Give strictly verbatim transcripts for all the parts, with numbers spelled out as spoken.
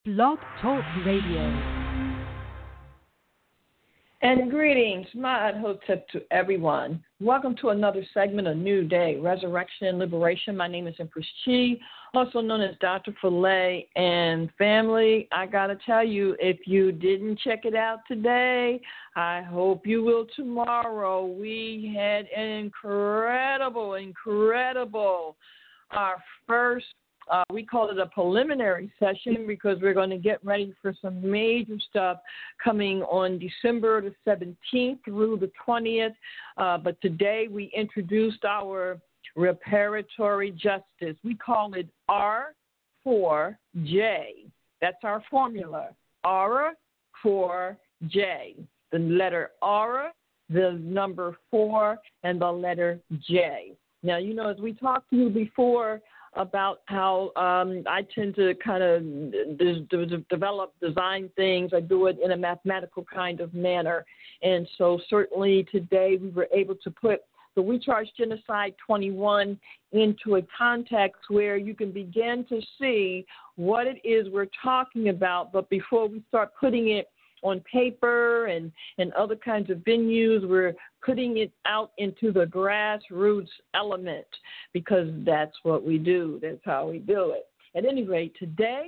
Blog Talk Radio. And greetings, Ma'at Hotep to everyone. Welcome to another segment, A New Day, Resurrection and Liberation. My name is Empress Chi, also known as Doctor Filet. And family, I got to tell you, if you didn't check it out today, I hope you will tomorrow. We had an incredible, incredible, our first Uh, we call it a preliminary session because we're going to get ready for some major stuff coming on December the seventeenth through the twentieth. Uh, but today we introduced our reparatory justice. We call it R four J. That's our formula, R four J. The letter R, the number four, and the letter J. Now, you know, as we talked to you before, about how um, I tend to kind of d- d- develop, design things. I do it in a mathematical kind of manner. And so certainly today we were able to put the We Charge Genocide twenty-one into a context where you can begin to see what it is we're talking about. But before we start putting it on paper and, and other kinds of venues, we're putting it out into the grassroots element because that's what we do. That's how we do it. At any rate, today,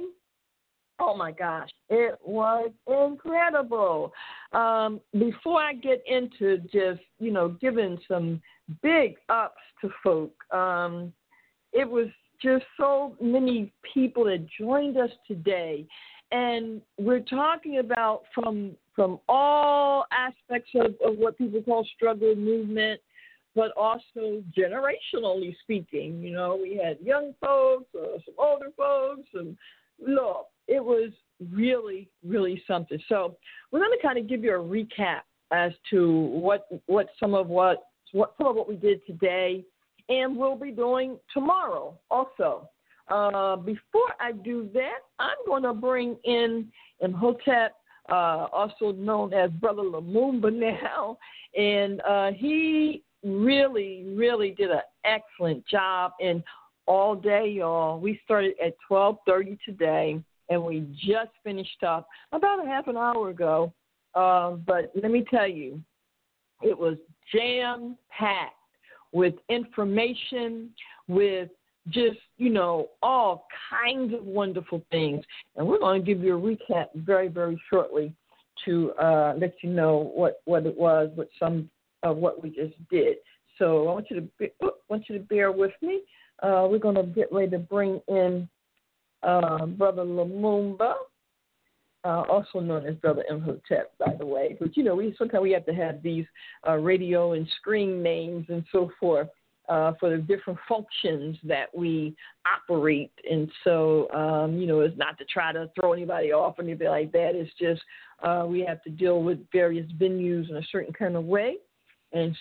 oh my gosh, it was incredible. Um, before I get into just, you know, giving some big ups to folk, um, it was just so many people that joined us today. And we're talking about from from all aspects of, of what people call struggle movement, but also generationally speaking. You know, we had young folks, uh, some older folks, and look, it was really, really something. So we're going to kind of give you a recap as to what what some of what what some of what we did today, and we'll be doing tomorrow also. Uh, before I do that, I'm going to bring in Imhotep, uh, also known as Brother Lumumba now, and uh, he really, really did an excellent job. And all day, y'all, we started at twelve thirty today, and we just finished up about a half an hour ago. Uh, but let me tell you, it was jam-packed with information, with just, you know, all kinds of wonderful things. And we're going to give you a recap very, very shortly to uh, let you know what, what it was, what some of what we just did. So I want you to be, oh, want you to bear with me. Uh, we're going to get ready to bring in uh, Brother Lumumba, uh, also known as Brother Imhotep, by the way. But, you know, we sometimes we have to have these uh, radio and screen names and so forth. Uh, for the different functions that we operate. And so, um, you know, it's not to try to throw anybody off or anything like that. It's just uh, we have to deal with various venues in a certain kind of way. And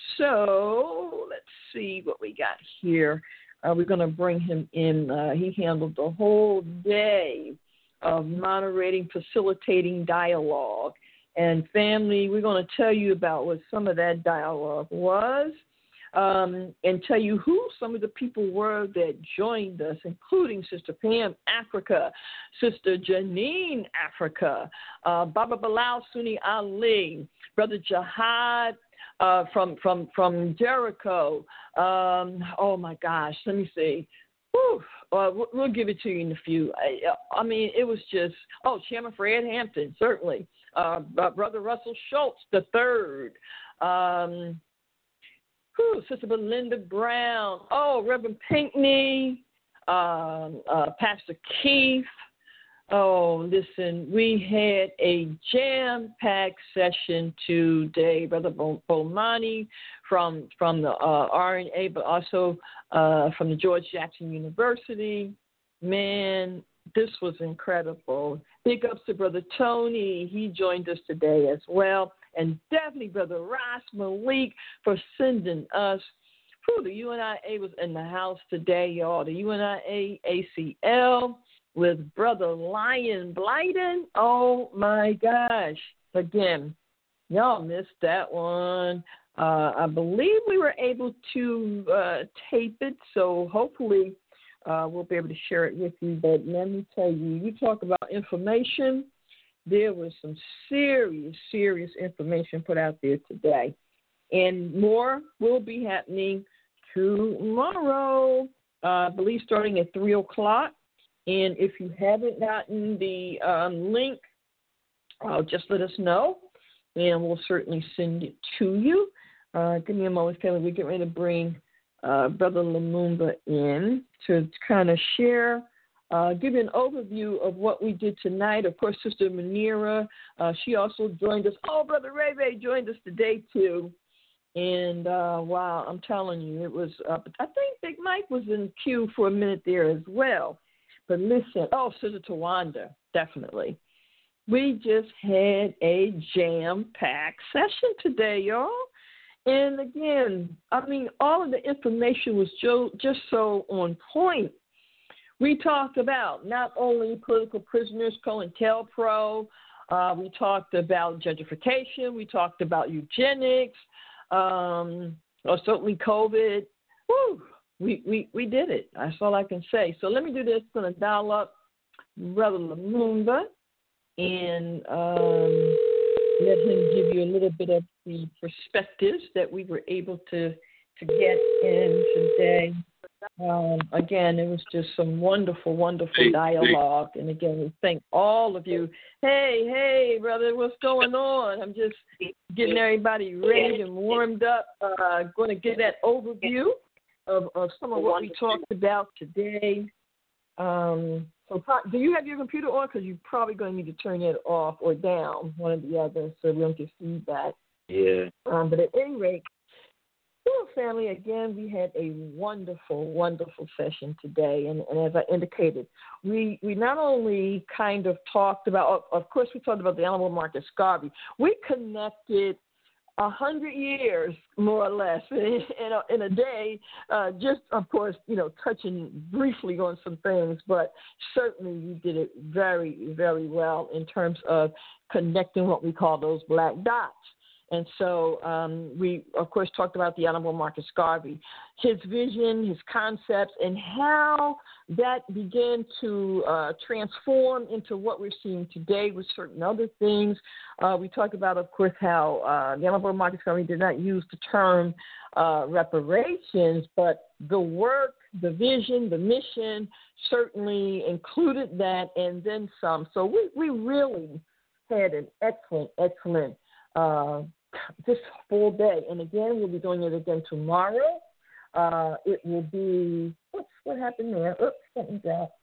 so let's see what we got here. Uh, we're going to bring him in. Uh, he handled the whole day of moderating, facilitating dialogue. And family, we're going to tell you about what some of that dialogue was. Um, and tell you who some of the people were that joined us, including Sister Pam Africa, Sister Janine Africa, uh, Baba Bilal Sunni Ali, Brother Jihad uh, from from from Jericho. Um, oh my gosh, let me see. Whew. Uh, we'll give it to you in a few. I, I mean, it was just, oh, Chairman Fred Hampton, certainly. Uh, Brother Russell Schultz the third. Um, Whew, Sister Belinda Brown, oh, Reverend Pinkney, um, uh, Pastor Keith. Oh, listen, we had a jam-packed session today. Brother Bomani from from the uh, R N A, but also uh, from the George Jackson University. Man, this was incredible. Big ups to Brother Tony. He joined us today as well. And definitely Brother Ras Malik for sending us. Whew, the U N I A was in the house today, y'all. The U N I A A C L with Brother Lion Blyden. Oh, my gosh. Again, y'all missed that one. Uh, I believe we were able to uh, tape it, so hopefully uh, we'll be able to share it with you. But let me tell you, you talk about information. There was some serious, serious information put out there today. And more will be happening tomorrow, uh, I believe starting at three o'clock. And if you haven't gotten the um, link, uh, just let us know, and we'll certainly send it to you. Uh, give me a moment, family. We're getting ready to bring uh, Brother Lumumba in to kind of share, uh, give you an overview of what we did tonight. Of course, Sister Manira, uh, she also joined us. Oh, Brother Ray Ray joined us today, too. And, uh, wow, I'm telling you, it was, uh, I think Big Mike was in queue for a minute there as well. But listen, oh, Sister Tawanda, definitely. We just had a jam-packed session today, y'all. And again, I mean, all of the information was jo- just so on point. We talked about not only political prisoners, COINTELPRO, uh, we talked about gentrification, we talked about eugenics, um, or certainly COVID. Woo, we, we, we did it. That's all I can say. So let me do this. I'm going to dial up Brother Lumumba and um, let him give you a little bit of the perspectives that we were able to to get in today. Um, again, it was just some wonderful, wonderful dialogue. And again, we thank all of you. Hey, hey, brother, what's going on? I'm just getting everybody ready and warmed up. Uh, going to get that overview of, of some of what we talked about today. Um, so do you have your computer on? Because you're probably going to need to turn it off or down, one or the other, so we don't get feedback. Yeah. Um, but at any rate, well, family, again, we had a wonderful, wonderful session today. And, and as I indicated, we, we not only kind of talked about, of course, we talked about the Honorable Marcus Garvey. We connected a hundred years, more or less, in, in, a, in a day, uh, just, of course, you know, touching briefly on some things, but certainly you did it very, very well in terms of connecting what we call those black dots. And so um, we, of course, talked about the Honorable Marcus Garvey, his vision, his concepts, and how that began to uh, transform into what we're seeing today with certain other things. Uh, we talked about, of course, how uh, the Honorable Marcus Garvey did not use the term uh, reparations, but the work, the vision, the mission certainly included that and then some. So we, we really had an excellent, excellent uh this full day. And again, we'll be doing it again tomorrow. Uh, it will be, what's what happened there? Oops, something dropped.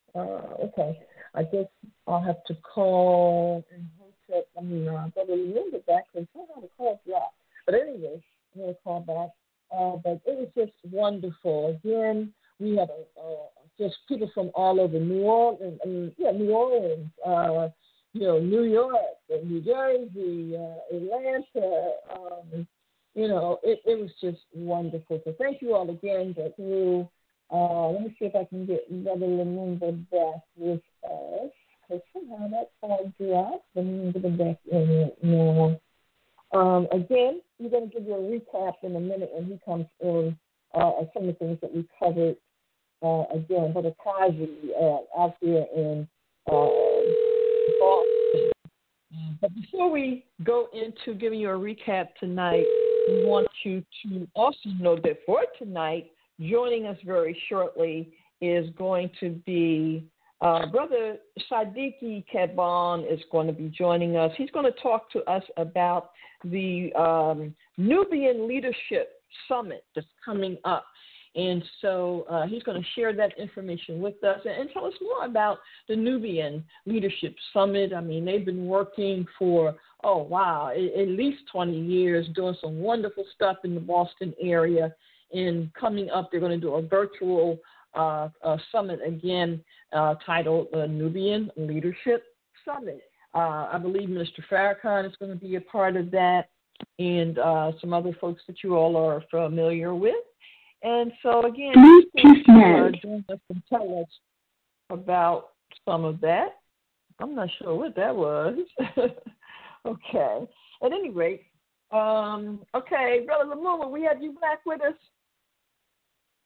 Uh, okay, I guess I'll have to call and hope that, I mean, uh, Brother Linda back, because somehow the call dropped. But anyway, I'm going to call back. Uh, but it was just wonderful. Again, we had a, uh, just people from all over New Orleans, I mean, yeah, New Orleans, uh, you know, New York, New Jersey, uh, Atlanta, um, you know, it, it was just wonderful. So thank you all again. But you, uh, let me see if I can get Brother Lumumba back with us, because somehow that call dropped. Let me get him back in now. Um, again, we're going to give you a recap in a minute when he comes in uh, of some of the things that we covered. Uh, again, Brother Kazi uh, out there in uh, Boston. But before we go into giving you a recap tonight, we want you to also know that for tonight, joining us very shortly is going to be uh, Brother Sadiki Kaban is going to be joining us. He's going to talk to us about the um, Nubian Leadership Summit that's coming up. And so uh, he's going to share that information with us and, and tell us more about the Nubian Leadership Summit. I mean, they've been working for, oh, wow, at, at least twenty years, doing some wonderful stuff in the Boston area. And coming up, they're going to do a virtual uh, uh, summit again uh, titled uh, Nubian Leadership Summit. Uh, I believe Minister Farrakhan is going to be a part of that, and uh, some other folks that you all are familiar with. And so, again, please uh, join us and tell us about some of that. I'm not sure what that was. Okay. At any rate, um, okay, Brother Lumumba, we have you back with us?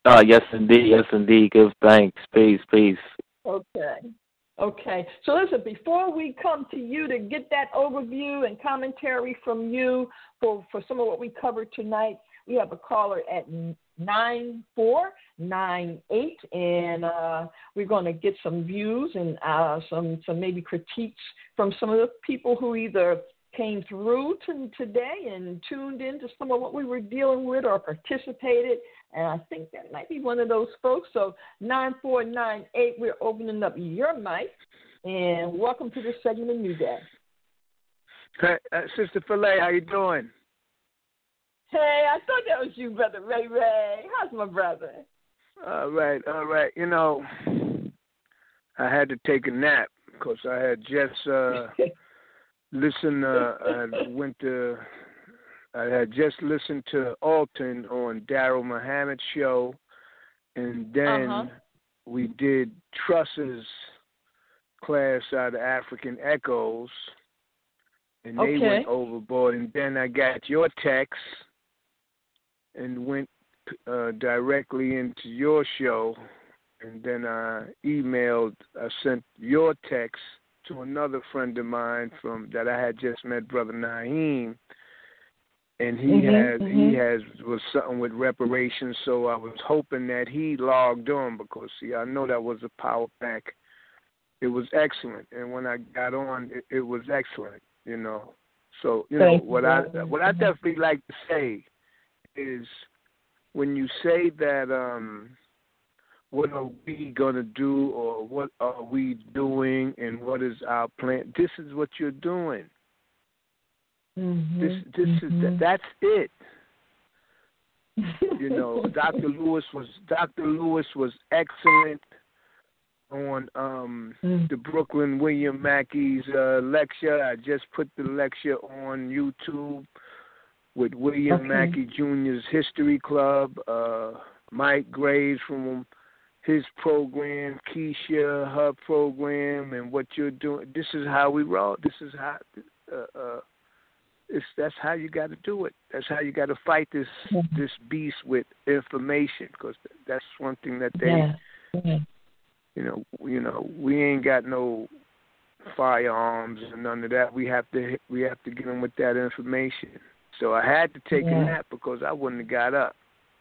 Uh, yes, indeed. Yes, indeed. Give thanks. Peace, peace. Okay. Okay. So listen, before we come to you to get that overview and commentary from you for, for some of what we covered tonight, we have a caller at nine four nine eight, and uh, we're going to get some views and uh, some, some maybe critiques from some of the people who either came through to today and tuned in to some of what we were dealing with or participated. And I think that might be one of those folks. So nine four nine eight, we're opening up your mic. And welcome to this segment of New Day. Hey, uh, Sister Filet, how you doing? Hey, I thought that was you, Brother Ray Ray. How's my brother? All right, all right. You know, I had to take a nap because I had just uh, listened, uh, I went to... I had just listened to Alton on Daryl Muhammad's show, and then uh-huh. we did Truss's class out of African Echoes, and they okay. went overboard. And then I got your text and went uh, directly into your show, and then I emailed, I sent your text to another friend of mine from that I had just met, Brother Naeem. And he mm-hmm, has mm-hmm. he has was something with reparations, so I was hoping that he logged on because see I know that was a power pack. It was excellent, and when I got on, it, it was excellent. You know, so you Thank know what you. I what I definitely like to say is when you say that um, what are we gonna do or what are we doing and what is our plan? This is what you're doing. Mm-hmm, this this mm-hmm. is that's it. You know, Doctor Lewis was Doctor Lewis was excellent on um, mm. the Brooklyn William Mackey's uh, lecture. I just put the lecture on YouTube with William okay. Mackey Junior's History Club. Uh, Mike Graves from his program, Keisha, her program, and what you're doing. This is how we roll. This is how. Uh, uh, It's, that's how you got to do it. That's how you got to fight this mm-hmm. this beast with information, because that's one thing that they, yeah. Yeah. you know, you know, we ain't got no firearms and none of that. We have to we have to get them with that information. So I had to take yeah. a nap because I wouldn't have got up.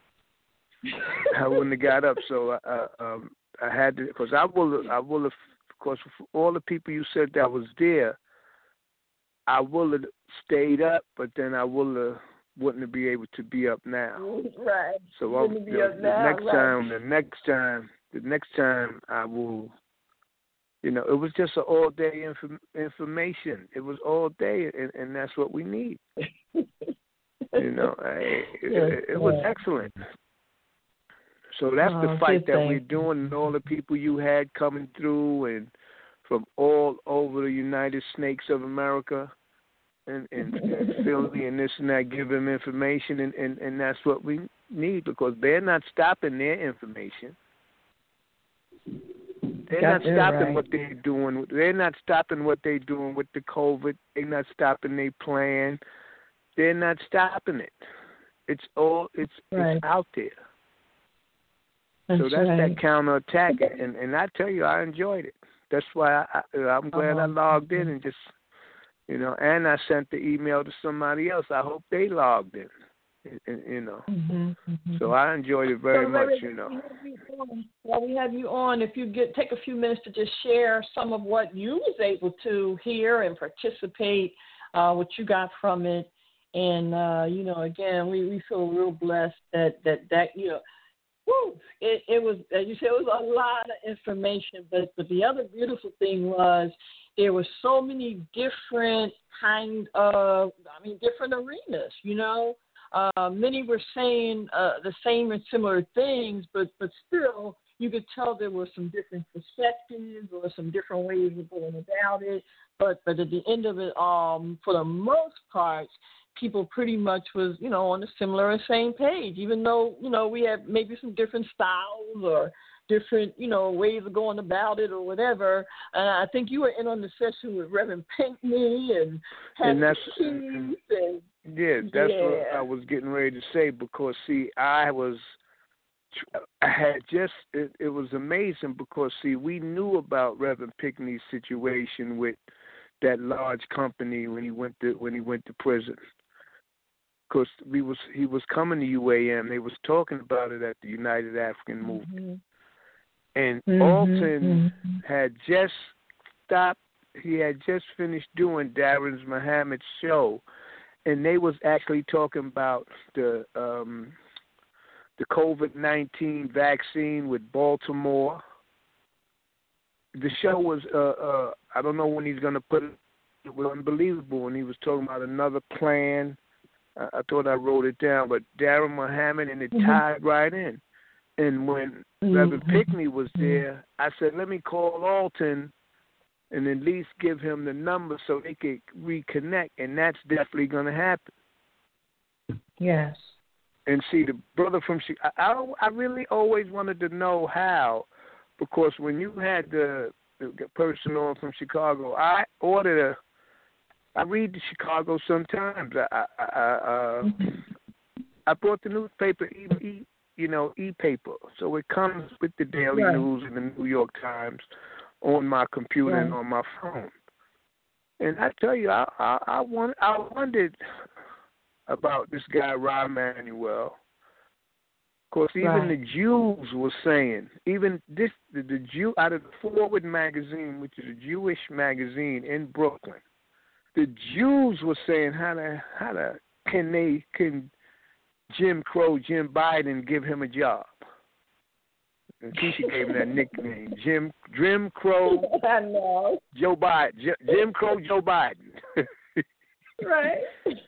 I wouldn't have got up. So I, um, I had to, because I will I will have, because all the people you said that was there, I will have stayed up, but then I will have, wouldn't be able to be up now. Right. So I, the, the now, next right. time, the next time, the next time I will. You know, it was just an all day inf- information. It was all day, and, and that's what we need. you know, I, it, it, it was excellent. So that's oh, the fight that thing. we're doing, and all the people you had coming through, and from all over the United Snakes of America, and, and, and Philly, and this and that, give them information, and, and, and that's what we need, because they're not stopping their information. They're Got not stopping right. what they're doing. They're not stopping what they're doing with the COVID. They're not stopping their plan. They're not stopping it. It's all it's, right. it's out there. That's so that's right. that counterattack, and and I tell you, I enjoyed it. That's why I, I, I'm glad uh-huh. I logged in and just, you know, and I sent the email to somebody else. I hope they logged in. You know, mm-hmm, mm-hmm. so I enjoyed it very so, much. Ray, you know, while we have you on, if you get take a few minutes to just share some of what you was able to hear and participate, uh, what you got from it, and uh, you know, again, we, we feel real blessed that that that you know, woo, it it was as you said, it was a lot of information, but but the other beautiful thing was there were so many different kind of, I mean, different arenas, you know. Uh, many were saying uh, the same and similar things, but, but still you could tell there were some different perspectives or some different ways of going about it. But but at the end of it, um, for the most part, people pretty much was, you know, on the similar and same page, even though, you know, we have maybe some different styles or different, you know, ways of going about it or whatever. And I think you were in on the session with Reverend Pinkney and and that's Keys and yeah, that's yeah. what I was getting ready to say, because see, I was I had just it, it was amazing because see we knew about Reverend Pinckney's situation with that large company when he went to when he went to prison. Because we was he was coming to U A M, they was talking about it at the United African Movement, mm-hmm. and mm-hmm. Alton mm-hmm. had just stopped. He had just finished doing Darren Muhammad's show, and they was actually talking about the um, the COVID nineteen vaccine with Baltimore. The show was, uh, uh, I don't know when he's going to put it, it was unbelievable, and he was talking about another plan. I, I thought I wrote it down, but Darren Muhammad, and it mm-hmm. tied right in. And when mm-hmm. Reverend Pinckney was there, I said, let me call Alton and at least give him the number so they could reconnect, and that's definitely going to happen. Yes. And see, the brother from Chicago, I, I really always wanted to know how, because when you had the, the person on from Chicago, I ordered a, I read the Chicago sometimes. I I, I, uh, I bought the newspaper, e, e, you know, e-paper, so it comes with the Daily right. News and the New York Times on my computer right. and on my phone. And I tell you, I I, I, want, I wondered about this guy, Rahm Emanuel. Of course, even right. the Jews were saying, even this, the, the Jew, out of the Forward magazine, which is a Jewish magazine in Brooklyn, the Jews were saying, how to, how to, can they, can Jim Crow, Jim Biden give him a job? And Keisha gave him that nickname, Jim, Jim Crow, I know. Joe Biden, Jim Crow, Joe Biden. Right.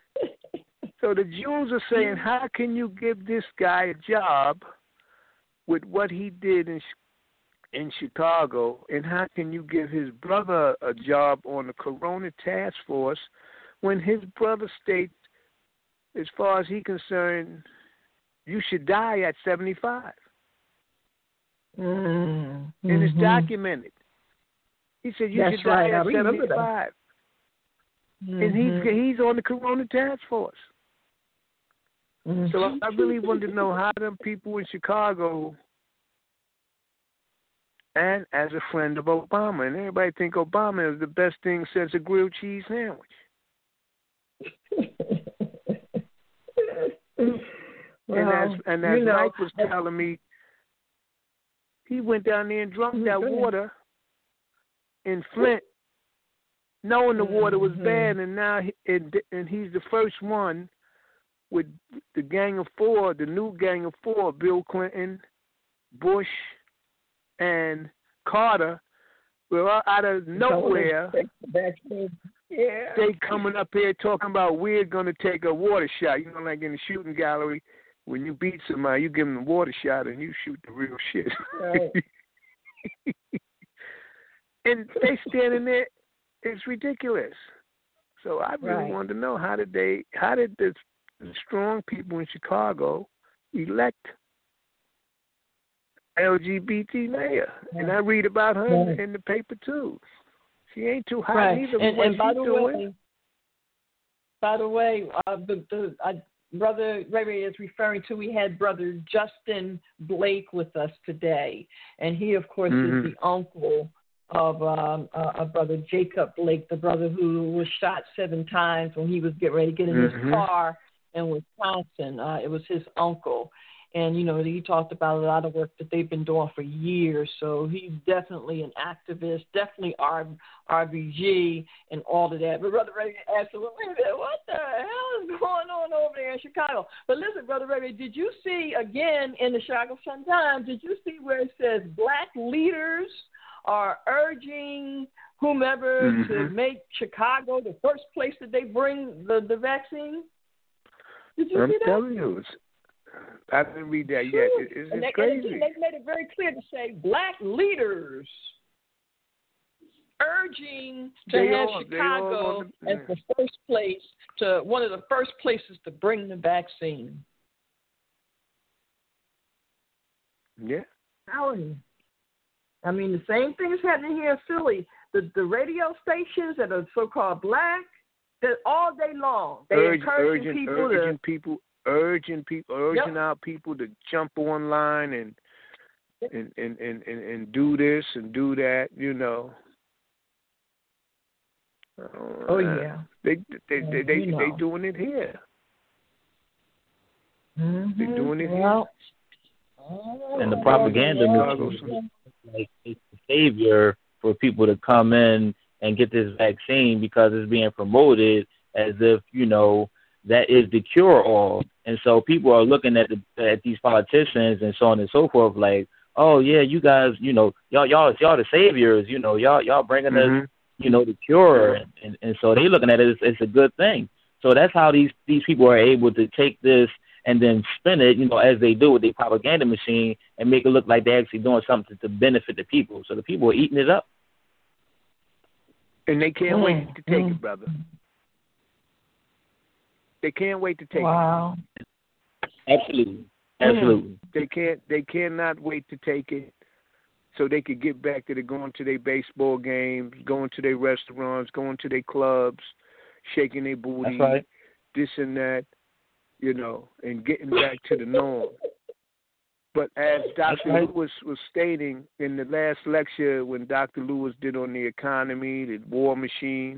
So the Jews are saying, how can you give this guy a job with what he did in in Chicago, and how can you give his brother a job on the Corona Task Force when his brother states, as far as he's concerned, you should die at seventy-five? Mm-hmm. And it's documented. He said you That's should die right. at seventy-five. Mm-hmm. And he's he's on the Corona Task Force. Mm-hmm. So I really wanted to know how them people in Chicago, and as a friend of Obama, and everybody think Obama is the best thing since a grilled cheese sandwich. Well, and as and as you know, Mike was telling me, he went down there and drunk that water in Flint, knowing the water was mm-hmm. bad, and now he, and, and he's the first one with the Gang of Four, the new Gang of Four, Bill Clinton, Bush, and Carter, were out of nowhere. Yeah. They coming up here talking about we're going to take a water shot. You know, like in the shooting gallery, when you beat somebody, you give them a water shot and you shoot the real shit. Right. And they standing there. It's ridiculous. So I really right. wanted to know, how did they, how did the, the strong people in Chicago elect L G B T mayor? Yeah. And I read about her yeah. in the paper too. She ain't too hot right. either. And, what and by she's the doing. way, by the way, uh, the, the uh, Brother Ray Ray is referring to, we had Brother Justin Blake with us today, and he, of course, mm-hmm. is the uncle of um, uh, uh, Brother Jacob Blake, the brother who was shot seven times when he was getting ready to get in mm-hmm. his car in Wisconsin. Uh, it was his uncle. And, you know, he talked about a lot of work that they've been doing for years. So he's definitely an activist, definitely R- RBG and all of that. But Brother Ray asked him, wait a minute, what the hell is going on over there in Chicago? But listen, Brother Ray, did you see, again, in the Chicago Sun-Times, did you see where it says black leaders are urging whomever mm-hmm. to make Chicago the first place that they bring the, the vaccine? Did you I'm see that? telling you, it's, I didn't read that yet. It, it's and they, crazy. And they made it very clear to say black leaders urging to they have all, Chicago the, as the first place to one of the first places to bring the vaccine. Yeah. How I mean, the same thing is happening here in Philly. The the radio stations that are so-called black, that all day long they Urge, encouraging urgent, people urging to people. urging people, urging Yep. our people to jump online and and, and, and, and and do this and do that, you know. Oh, Uh, yeah. They they they they, You know. they doing it here. Mm-hmm. They doing it well, And the oh, propaganda well, machine, like it's the savior for people to come in and get this vaccine because it's being promoted as if, you know, that is the cure-all. And so people are looking at the, at these politicians and so on and so forth like, oh, yeah, you guys, you know, y'all y'all, y'all the saviors, you know, y'all y'all bringing Mm-hmm. us, you know, the cure. And, and, and so they're looking at it as it's a good thing. So that's how these, these people are able to take this and then spin it, you know, as they do with their propaganda machine and make it look like they're actually doing something to benefit the people. So the people are eating it up. And they can't Mm, wait to take mm. it, brother. They can't wait to take Wow. Absolutely. Absolutely. it. They can't. They cannot wait to take it, so they could get back to the going to their baseball games, going to their restaurants, going to their clubs, shaking their booty, That's right. this and that, you know, and getting back to the norm. But as Doctor right. Lewis was stating in the last lecture, when Doctor Lewis did on the economy, the war machine,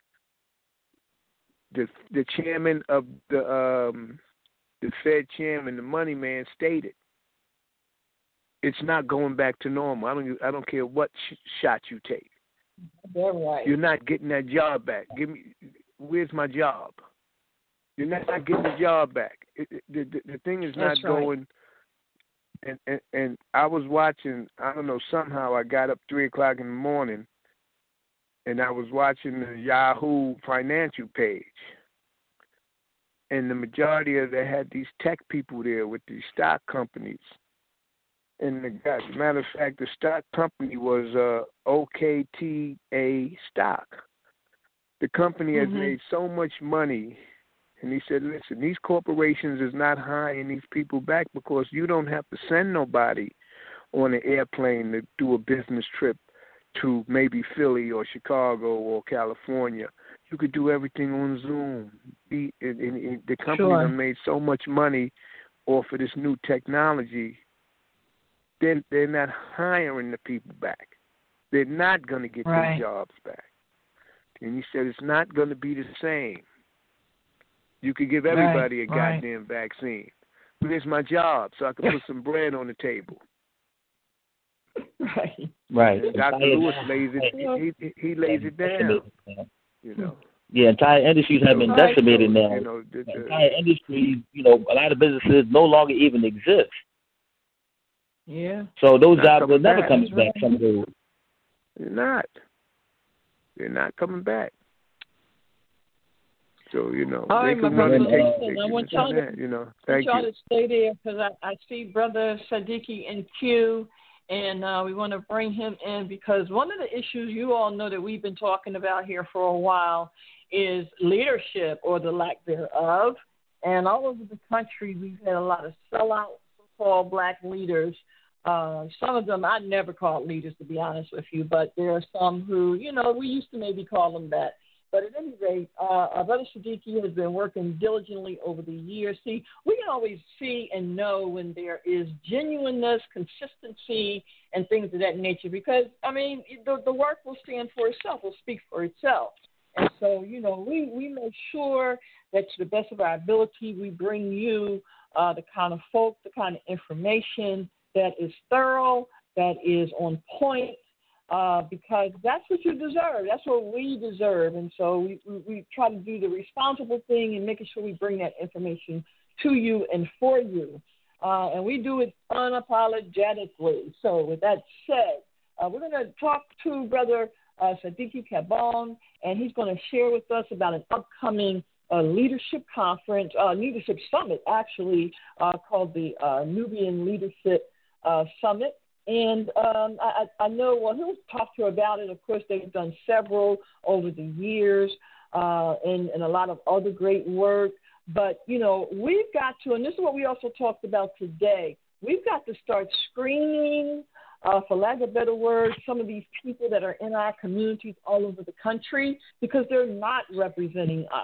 the the chairman of the um, the Fed chairman, the money man, stated, it's not going back to normal. I don't I don't care what sh- shot you take. They're right. You're not getting that job back. Give me, where's my job? You're not getting the job back. It, it, the, the the thing is That's not right. going. And, and and I was watching. I don't know. Somehow I got up three o'clock in the morning, and I was watching the Yahoo financial page. And the majority of they had these tech people there with these stock companies. And the, as a matter of fact, the stock company was uh, O K T A stock. The company has Mhm. made so much money. And he said, listen, these corporations is not hiring these people back because you don't have to send nobody on an airplane to do a business trip to maybe Philly or Chicago or California. You could do everything on Zoom. The, and, and, and the companies Sure. have made so much money off of this new technology. Then they're not hiring the people back. They're not going to get Right. their jobs back. And he said it's not going to be the same. You could give everybody Right, a right. goddamn vaccine. Where's my job so I can put some bread on the table? Right. Right. And Doctor Entire- Lewis lays it. He, he, he lays it down. You know. Yeah, entire industries have been Right. decimated now. You know, the, the, Entire industries, you know, a lot of businesses no longer even exist. Yeah. So those Not jobs coming are never back. coming back. Some of those. they're not. They're not coming back. So you know, All they right, my can run and brother, take. listen, They I can want do y'all to- that, you know. I want Thank y'all you. to stay there because I, I see Brother Sadiqi in queue, and uh, we want to bring him in because one of the issues you all know that we've been talking about here for a while is leadership or the lack thereof. And all over the country, we've had a lot of sellout so-called black leaders. Uh, some of them I never called leaders, to be honest with you, but there are some who, you know, we used to maybe call them that. But at any rate, uh, our brother Sadiqi has been working diligently over the years. See, we can always see and know when there is genuineness, consistency, and things of that nature because, I mean, the, the work will stand for itself, will speak for itself. And so, you know, we, we make sure that to the best of our ability, we bring you uh, the kind of folk, the kind of information that is thorough, that is on point, uh, because that's what you deserve. That's what we deserve. And so we, we, we try to do the responsible thing and making sure we bring that information to you and for you. Uh, and we do it unapologetically. So with that said, uh, we're going to talk to Brother uh, Sadiqi Kabon, and he's going to share with us about an upcoming uh, leadership conference, uh, leadership summit, actually, uh, called the uh, Nubian Leadership uh, Summit. And um, I, I know, well, he'll talk to you about it. Of course, they've done several over the years uh, and, and a lot of other great work. But, you know, we've got to, and this is what we also talked about today, we've got to start screening, uh, for lack of a better word, some of these people that are in our communities all over the country because they're not representing us.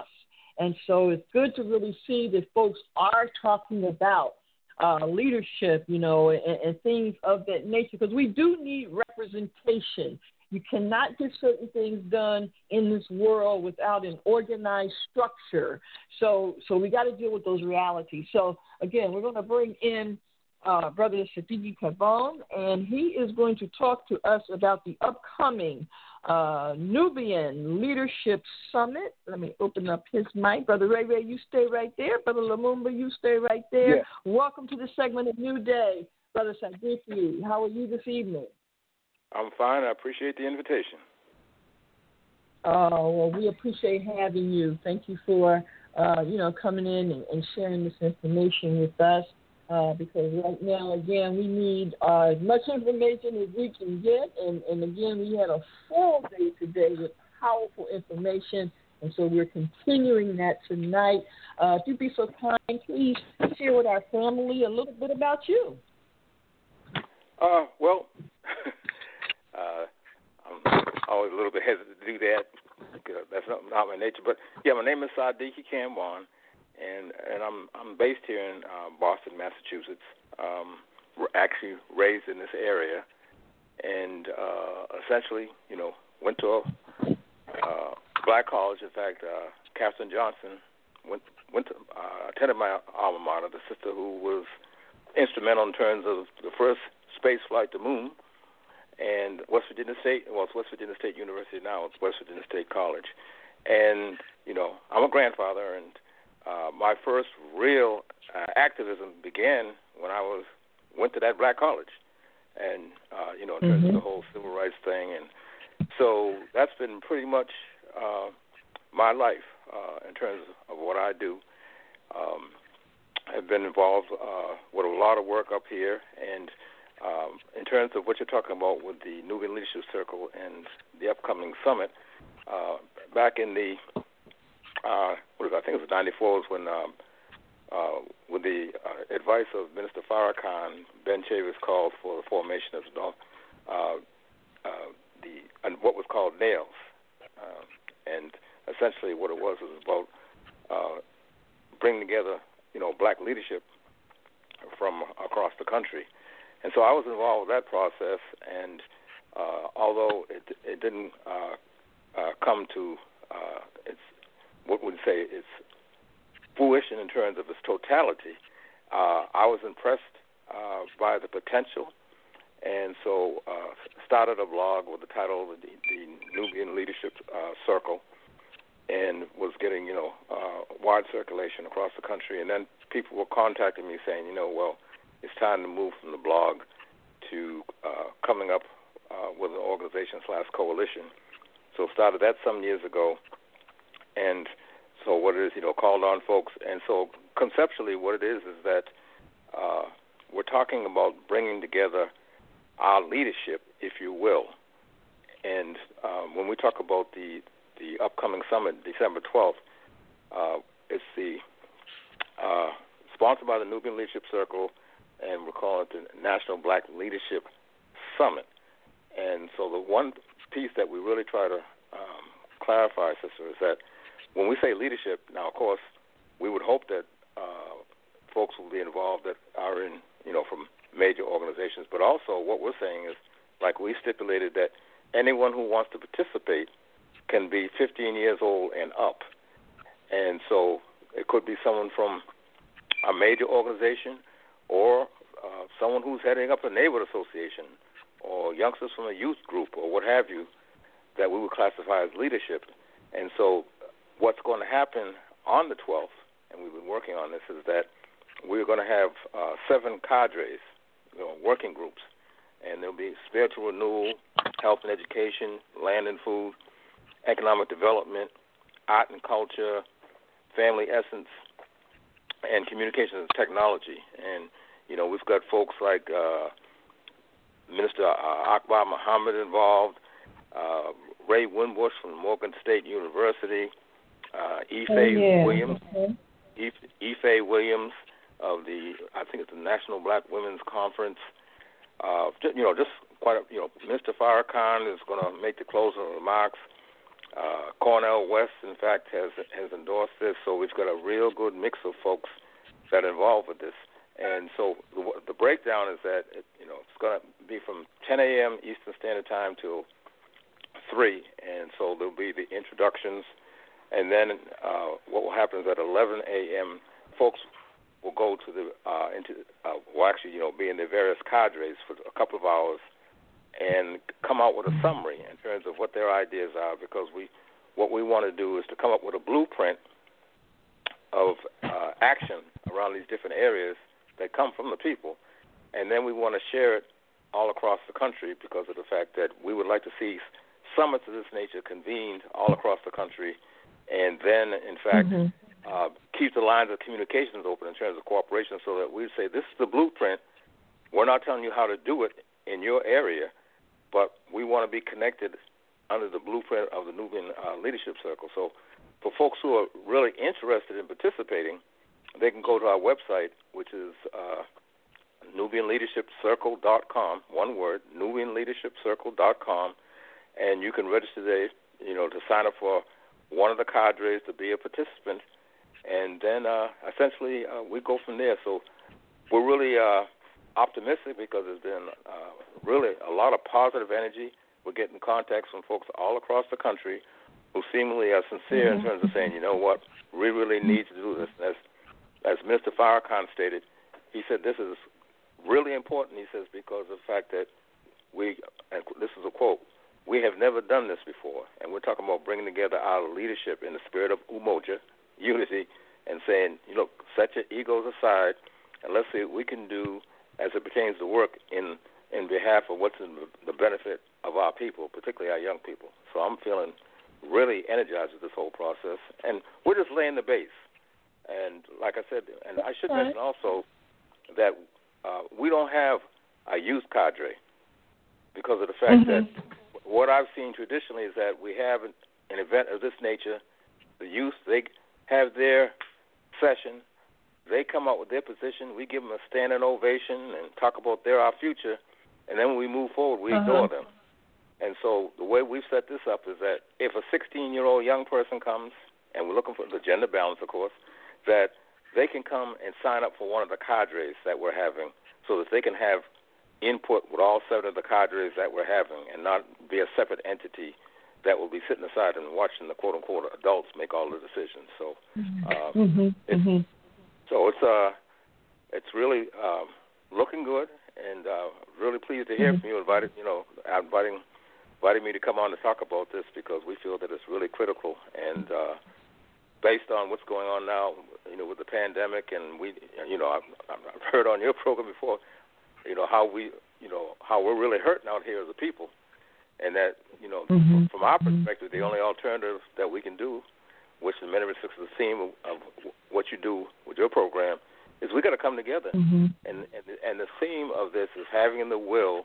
And so it's good to really see that folks are talking about uh, leadership, you know, and, and things of that nature, because we do need representation. You cannot get certain things done in this world without an organized structure. So so we got to deal with those realities. So, again, we're going to bring in uh, Brother Sadiki Pabon, and he is going to talk to us about the upcoming uh, Nubian Leadership Summit. Let me open up his mic. Brother Ray Ray, you stay right there. Brother Lumumba, you stay right there. Yeah. Welcome to the segment of New Day. Brother Sadiki, how are you this evening? I'm fine. I appreciate the invitation. Oh, well, we appreciate having you. Thank you for, uh, you know, coming in and, and sharing this information with us uh, because right now, again, we need uh, as much information as we can get. And, and, again, we had a full day today with powerful information, and so we're continuing that tonight. Uh, if you'd be so kind, please share with our family a little bit about you. Uh, well... Uh, I'm always a little bit hesitant to do that because that's not, not my nature. But yeah, my name is Sadiki Kambon, and and I'm I'm based here in uh, Boston, Massachusetts. Um, we're actually raised in this area, and uh, essentially, you know, went to a uh, black college. In fact, uh, Katherine Johnson went went to uh, attended my alma mater, the sister who was instrumental in terms of the first space flight to the moon. And West Virginia State, well, it's West Virginia State University now. It's West Virginia State College. And, you know, I'm a grandfather, and uh, my first real uh, activism began when I was went to that black college. And, uh, you know, in terms mm-hmm. of the whole civil rights thing. And so that's been pretty much uh, my life uh, in terms of what I do. Um, I've been involved uh, with a lot of work up here, and Um, in terms of what you're talking about with the Nubian Leadership Circle and the upcoming summit, uh, back in the, uh, what is it, I think it was ninety-four, was when, um, uh, with the uh, advice of Minister Farrakhan, Ben Chavis called for the formation of uh, uh, the uh, what was called NAILS. Uh, and essentially what it was was about uh, bringing together, you know, black leadership from across the country. And so I was involved with that process, and uh, although it, it didn't uh, uh, come to uh, its, what would you say, its fruition in terms of its totality, uh, I was impressed uh, by the potential, and so uh, started a blog with the title of the, the Nubian Leadership uh, Circle, and was getting, you know, uh, wide circulation across the country. And then people were contacting me saying, you know, well, it's time to move from the blog to uh, coming up uh, with an organization slash coalition. So started that some years ago. And so what it is, you know, called on folks. And so conceptually what it is is that uh, we're talking about bringing together our leadership, if you will. And um, when we talk about the, the upcoming summit, December twelfth, uh, it's the uh, sponsored by the Nubian Leadership Circle, and we're calling it the National Black Leadership Summit. And so the one piece that we really try to um, clarify, sister, is that when we say leadership, now, of course, we would hope that uh, folks will be involved that are in, you know, from major organizations. But also what we're saying is, like we stipulated, that anyone who wants to participate can be fifteen years old and up. And so it could be someone from a major organization, or uh, someone who's heading up a neighborhood association, or youngsters from a youth group, or what have you, that we would classify as leadership. And so what's going to happen on the twelfth, and we've been working on this, is that we're going to have uh, seven cadres, you know, working groups, and there'll be spiritual renewal, health and education, land and food, economic development, art and culture, family essence, and communications and technology. And, you know, we've got folks like uh, Minister uh, Akbar Muhammad involved, uh, Ray Winbush from Morgan State University, uh, Ife oh, yeah. Williams, okay. Ife, Ife Williams of the, I think it's the National Black Women's Conference. Uh, you know, just quite a, you know, Mister Farrakhan is going to make the closing remarks. Uh, Cornell West, in fact, has has endorsed this, so we've got a real good mix of folks that are involved with this. And so the, the breakdown is that it, you know it's going to be from ten a.m. Eastern Standard Time till three, and so there'll be the introductions, and then uh, what will happen is at eleven a.m. folks will go to the uh, into uh, will actually you know be in their various cadres for a couple of hours and come out with a summary in terms of what their ideas are, because we what we want to do is to come up with a blueprint of uh, action around these different areas that come from the people, and then we want to share it all across the country because of the fact that we would like to see summits of this nature convened all across the country, and then, in fact, mm-hmm. uh, keep the lines of communications open in terms of cooperation so that we say this is the blueprint. We're not telling you how to do it in your area, but we want to be connected under the blueprint of the Nubian uh, Leadership Circle. So for folks who are really interested in participating, they can go to our website, which is uh, Nubian Leadership Circle dot com, one word, Nubian Leadership Circle dot com, and you can register there, you know, to sign up for one of the cadres to be a participant, and then uh, essentially uh, we go from there. So we're really uh, optimistic because there's been uh, really a lot of positive energy. We're getting contacts from folks all across the country who seemingly are sincere mm-hmm. in terms of saying, you know what, we really need to do this. As, as Mister Farrakhan stated, he said this is really important, he says, because of the fact that we, and this is a quote, we have never done this before, and we're talking about bringing together our leadership in the spirit of umoja, unity, and saying, you know, set your egos aside, and let's see what we can do as it pertains to work in, in behalf of what's in the benefit of our people, particularly our young people. So I'm feeling really energized with this whole process, and we're just laying the base. And like I said, and I should mention also that uh, we don't have a youth cadre because of the fact mm-hmm. that what I've seen traditionally is that we have an, an event of this nature. The youth, they have their session. They come out with their position. We give them a standing ovation and talk about they're our future. And then when we move forward, we uh-huh. ignore them. And so the way we've set this up is that if a sixteen-year-old young person comes, and we're looking for the gender balance, of course, that they can come and sign up for one of the cadres that we're having so that they can have input with all seven of the cadres that we're having and not be a separate entity that will be sitting aside and watching the quote-unquote adults make all the decisions. So uh, mm-hmm. It's, mm-hmm. so it's uh, it's really um, looking good, and uh, really pleased to hear mm-hmm. from you. Invited, you know, inviting inviting me to come on to talk about this because we feel that it's really critical. And uh, based on what's going on now, you know, with the pandemic, and we, you know, I've, I've heard on your program before, you know, how we, you know, how we're really hurting out here as a people, and that, you know, mm-hmm. from our perspective, the only alternative that we can do, which in many respects is the theme of, of what you do with your program, is we got to come together. Mm-hmm. And, and and the theme of this is having the will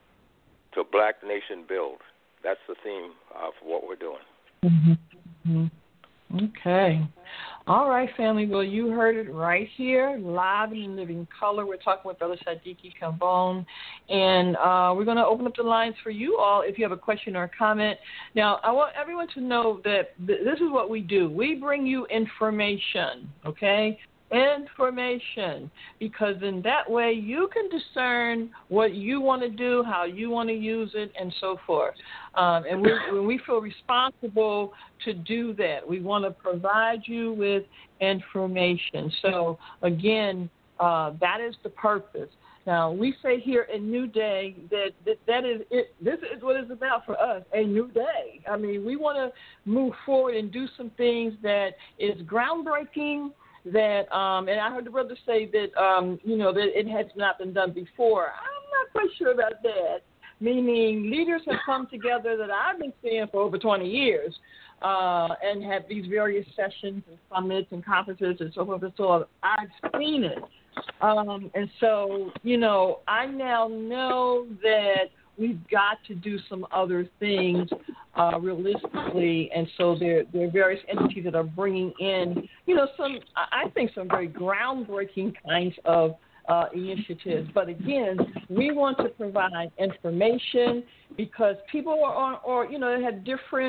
to Black Nation build. That's the theme uh, for what we're doing. Mm-hmm. Mm-hmm. Okay. All right, family. Well, you heard it right here, live and in living color. We're talking with Brother Sadiki Kambon, and uh, we're going to open up the lines for you all if you have a question or a comment. Now, I want everyone to know that th- this is what we do. We bring you information, okay? Information, because in that way you can discern what you want to do, how you want to use it, and so forth. Um, and we, when we feel responsible to do that, we want to provide you with information. So again, uh, that is the purpose. Now, we say here in New Day that, that that is it. This is what it's about for us, a new day. I mean, we want to move forward and do some things that is groundbreaking. That um, and I heard the brother say that um, you know that it has not been done before. I'm not quite sure about that. Meaning, leaders have come together that I've been seeing for over twenty years, uh, and have these various sessions and summits and conferences and so forth and so on. I've seen it, um, and so you know I now know that we've got to do some other things uh, realistically, and so there, there are various entities that are bringing in, you know, some, I think, some very groundbreaking kinds of uh, initiatives. But again, we want to provide information because people are on, or you know, they have different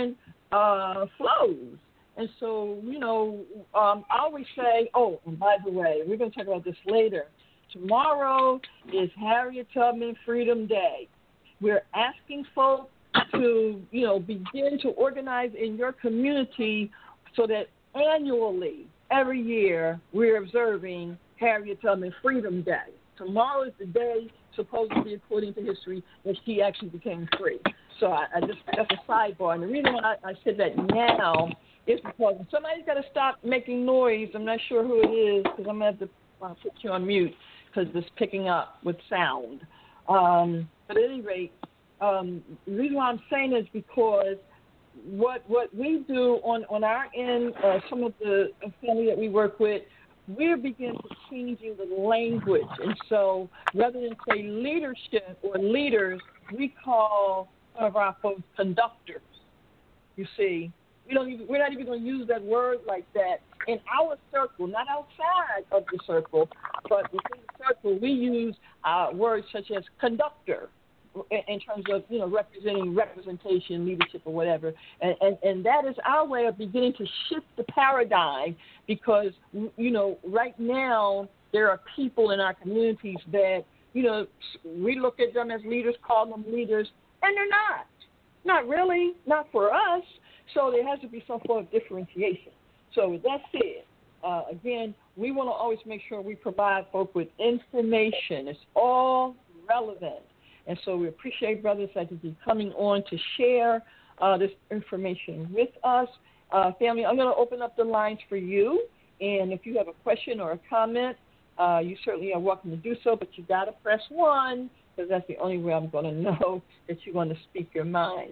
uh, flows. And so, you know, um, I always say, oh, and by the way, we're going to talk about this later. Tomorrow is Harriet Tubman Freedom Day. We're asking folks to, you know, begin to organize in your community so that annually, every year, we're observing Harriet Tubman Freedom Day. Tomorrow is the day, supposedly according to history, that she actually became free. So I, I just that's a sidebar. And the reason why I, I said that now is because somebody's got to stop making noise. I'm not sure who it is because I'm going to have to uh, put you on mute because it's picking up with sound. Um, but at any rate, um, the reason why I'm saying is because what what we do on, on our end, uh, some of the family that we work with, we're beginning to changing the language. And so rather than say leadership or leaders, we call some of our folks conductors, you see. We don't even, we're not even going to use that word like that in our circle, not outside of the circle, but within the circle we use uh, words such as conductor in, in terms of, you know, representing representation, leadership, or whatever. And, and, and that is our way of beginning to shift the paradigm because, you know, right now there are people in our communities that, you know, we look at them as leaders, call them leaders, and they're not. Not really, not for us. So there has to be some sort of differentiation. So with that said, uh, again, we want to always make sure we provide folk with information. It's all relevant. And so we appreciate Brother Sadiki coming on to share uh, this information with us. Uh, family, I'm going to open up the lines for you. And if you have a question or a comment, uh, you certainly are welcome to do so, but you got to press one because that's the only way I'm going to know that you're going to speak your mind.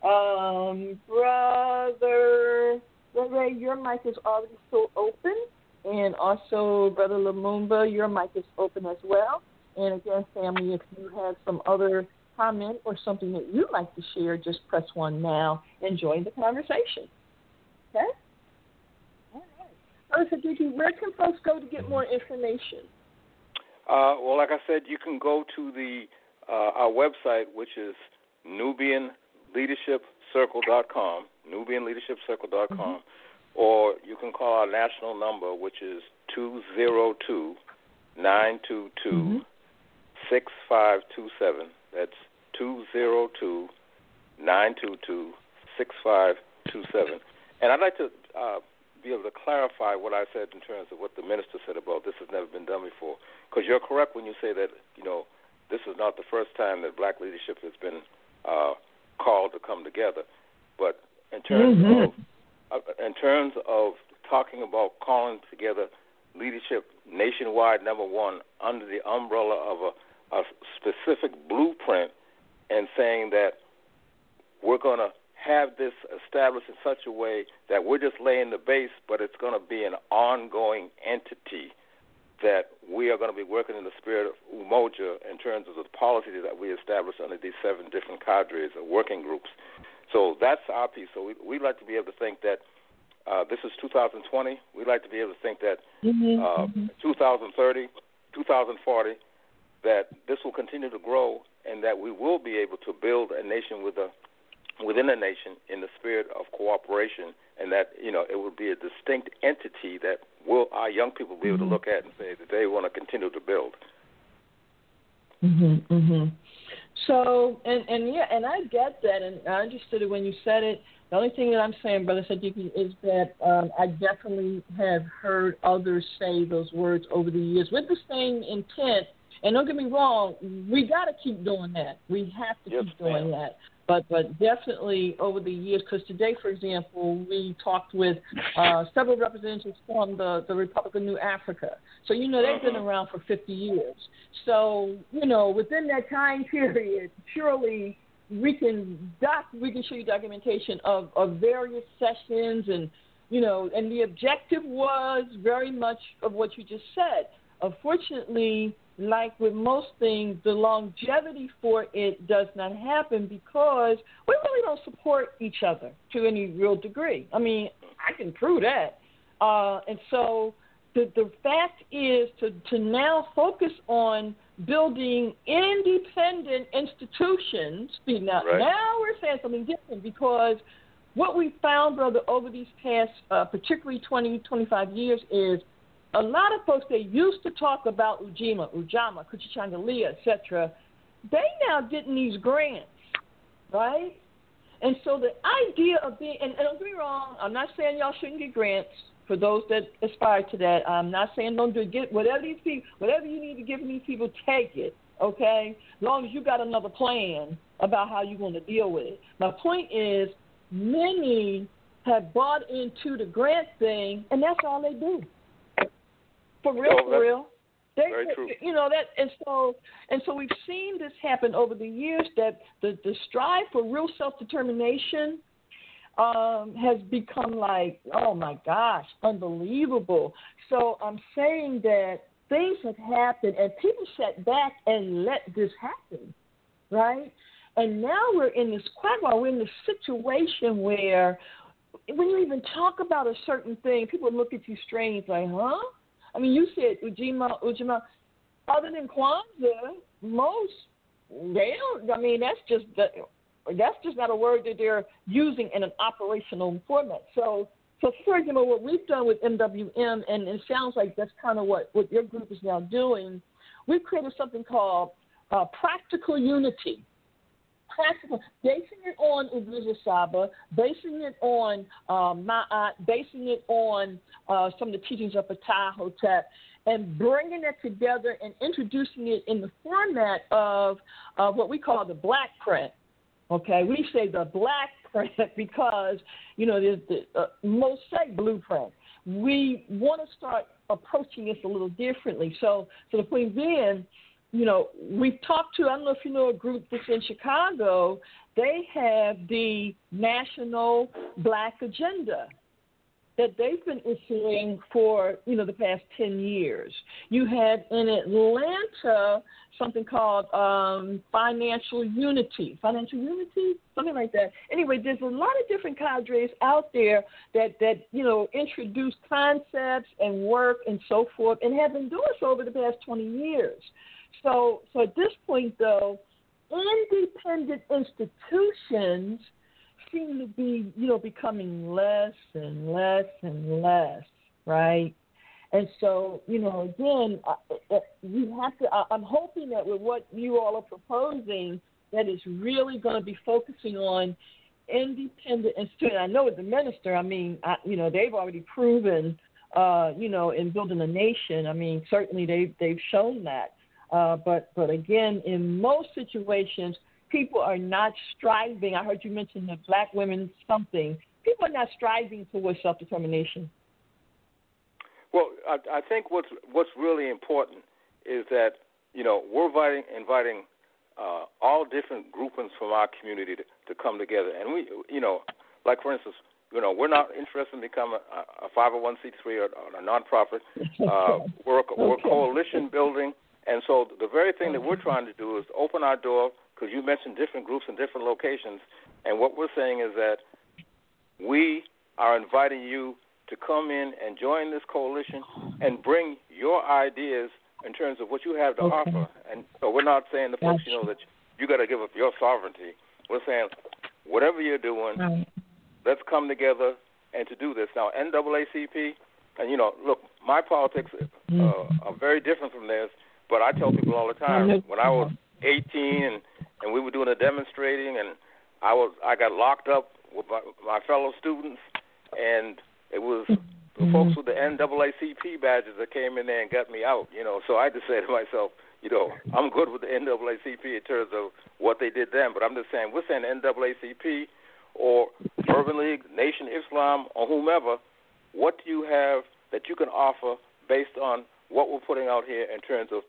Um, Brother Ray, your mic is already still open, and also Brother Lumumba, your mic is open as well. And again, family, if you have some other comment or something that you'd like to share, just press one now and join the conversation. Okay? All right. Brother Sadiki, where can folks go to get more information? Uh, well, like I said, you can go to the uh, our website, which is Nubian Leadership Circle dot com, Nubian Leadership Circle dot com, mm-hmm. or you can call our national number, which is two zero two, nine two two, six five two seven. That's two zero two, nine two two, six five two seven. And I'd like to uh, be able to clarify what I said in terms of what the minister said about this has never been done before, because you're correct when you say that, you know, this is not the first time that black leadership has been uh, called to come together, but in terms mm-hmm. of uh, in terms of talking about calling together leadership nationwide, number one, under the umbrella of a, a specific blueprint, and saying that we're going to have this established in such a way that we're just laying the base, but it's going to be an ongoing entity that we are going to be working in the spirit of Umoja in terms of the policies that we established under these seven different cadres or working groups. So that's our piece. So we, we'd like to be able to think that uh, this is two thousand twenty. We'd like to be able to think that mm-hmm, uh, mm-hmm. two thousand thirty, two thousand forty, that this will continue to grow and that we will be able to build a nation with a, within a nation in the spirit of cooperation, and that, you know, it will be a distinct entity that will our young people be able to look at and say that they want to continue to build. Mhm, mhm. So, and and yeah, and I get that, and I understood it when you said it. The only thing that I'm saying, Brother Sadiki, is that um, I definitely have heard others say those words over the years with the same intent. And don't get me wrong, we got to keep doing that. We have to yes, keep doing ma'am. that. But but definitely over the years, because today, for example, we talked with uh, several representatives from the, the Republic of New Africa. So, you know, they've been around for fifty years. So, you know, within that time period, surely we can doc, we can show you documentation of, of various sessions and, you know, and the objective was very much of what you just said. Unfortunately, like with most things, the longevity for it does not happen because we really don't support each other to any real degree. I mean, I can prove that. Uh, and so the, the fact is to, to now focus on building independent institutions. Now, right. now we're saying something different because what we found, brother, over these past, uh, particularly twenty, twenty-five years, is a lot of folks that used to talk about Ujima, Ujamaa, Kuchichangalia, et cetera, they now getting these grants, right? And so the idea of being, and, and don't get me wrong, I'm not saying y'all shouldn't get grants for those that aspire to that. I'm not saying don't do it. Get whatever these people, whatever you need to give these people, take it, okay? As long as you got another plan about how you're going to deal with it. My point is, many have bought into the grant thing, and that's all they do. For real, no, for real. They, very true. You know that, and so and so we've seen this happen over the years. That the the strive for real self determination um, has become like, oh my gosh, unbelievable. So I'm saying that things have happened, and people sat back and let this happen, right? And now we're in this quagmire. We're in this situation where when you even talk about a certain thing, people look at you strange, like, huh? I mean, you said Ujima, Ujima. Other than Kwanzaa, most they don't. I mean, that's just that's just not a word that they're using in an operational format. So, so for example, what we've done with M W M, and it sounds like that's kind of what, what your group is now doing. We've created something called uh, Practical Unity. Practical, basing it on Uguza Saba, basing it on um, Ma'at, basing it on uh, some of the teachings of Ptah-hotep, and bringing it together and introducing it in the format of uh, what we call the black print. Okay, we say the black print because, you know, there's the uh, Mosaic blueprint. We want to start approaching this a little differently. So, so the point being, you know, we've talked to, I don't know if you know a group that's in Chicago, they have the National Black Agenda that they've been issuing for, you know, the past ten years. You have in Atlanta something called um, Financial Unity. Financial Unity? Something like that. Anyway, there's a lot of different cadres out there that, that, you know, introduce concepts and work and so forth and have been doing so over the past twenty years. So, so at this point, though, independent institutions seem to be, you know, becoming less and less and less, right? And so, you know, again, you have to. I'm hoping that with what you all are proposing, that is really going to be focusing on independent institutions. I know with the minister, I mean, I, you know, they've already proven, uh, you know, in building a nation. I mean, certainly they've they've shown that. Uh, but but again, in most situations, people are not striving. I heard you mention the black women something. People are not striving towards self-determination. Well, I, I think what's what's really important is that, you know, we're inviting inviting uh, all different groupings from our community to, to come together, and we, you know, like for instance, you know, we're not interested in becoming a, a five oh one c three or, or a nonprofit. Uh, we're a, we're a coalition building. And so the very thing that we're trying to do is open our door, because you mentioned different groups in different locations, and what we're saying is that we are inviting you to come in and join this coalition and bring your ideas in terms of what you have to okay. offer. And so we're not saying to folks, you know, that you got to give up your sovereignty. We're saying whatever you're doing, right. let's come together and to do this. Now, N double A C P, and, you know, look, my politics uh, are very different from theirs. But I tell people all the time, when I was eighteen and, and we were doing the demonstrating, and I was I got locked up with my, my fellow students, and it was the folks with the N double A C P badges that came in there and got me out. You know, so I just said to myself, you know, I'm good with the N double A C P in terms of what they did then, but I'm just saying we're saying N double A C P or Urban League, Nation Islam, or whomever. What do you have that you can offer based on what we're putting out here in terms of,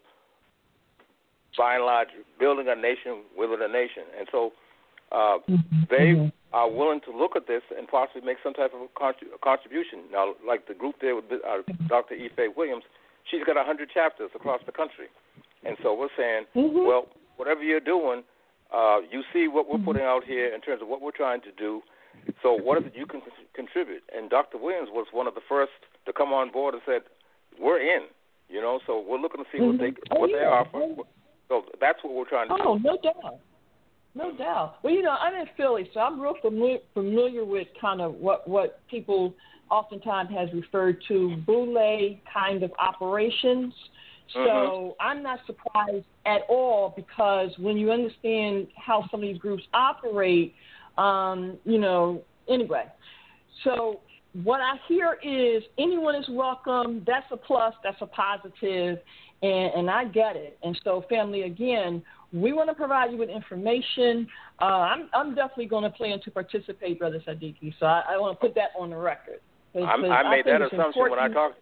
by and large, building a nation within a nation? And so uh, mm-hmm. they are willing to look at this and possibly make some type of a contribution. Now, like the group there with uh, Doctor Ife Williams, she's got one hundred chapters across the country. And so we're saying, mm-hmm. well, whatever you're doing, uh, you see what we're putting out here in terms of what we're trying to do. So what is it you can contribute? And Doctor Williams was one of the first to come on board and said, we're in, you know, so we're looking to see mm-hmm. what they what oh, yeah. they offer. So that's what we're trying to oh, do. Oh, no doubt. No doubt. Well, you know, I'm in Philly, so I'm real familiar, familiar with kind of what, what people oftentimes has referred to boule kind of operations. So mm-hmm. I'm not surprised at all, because when you understand how some of these groups operate, um, you know, anyway. So what I hear is anyone is welcome. That's a plus. That's a positive. And, and I get it. And so, family, again, we want to provide you with information. Uh, I'm, I'm definitely going to plan to participate, Brother Sadiki. So I, I want to put that on the record. I'm, I made I that assumption important. when I talked.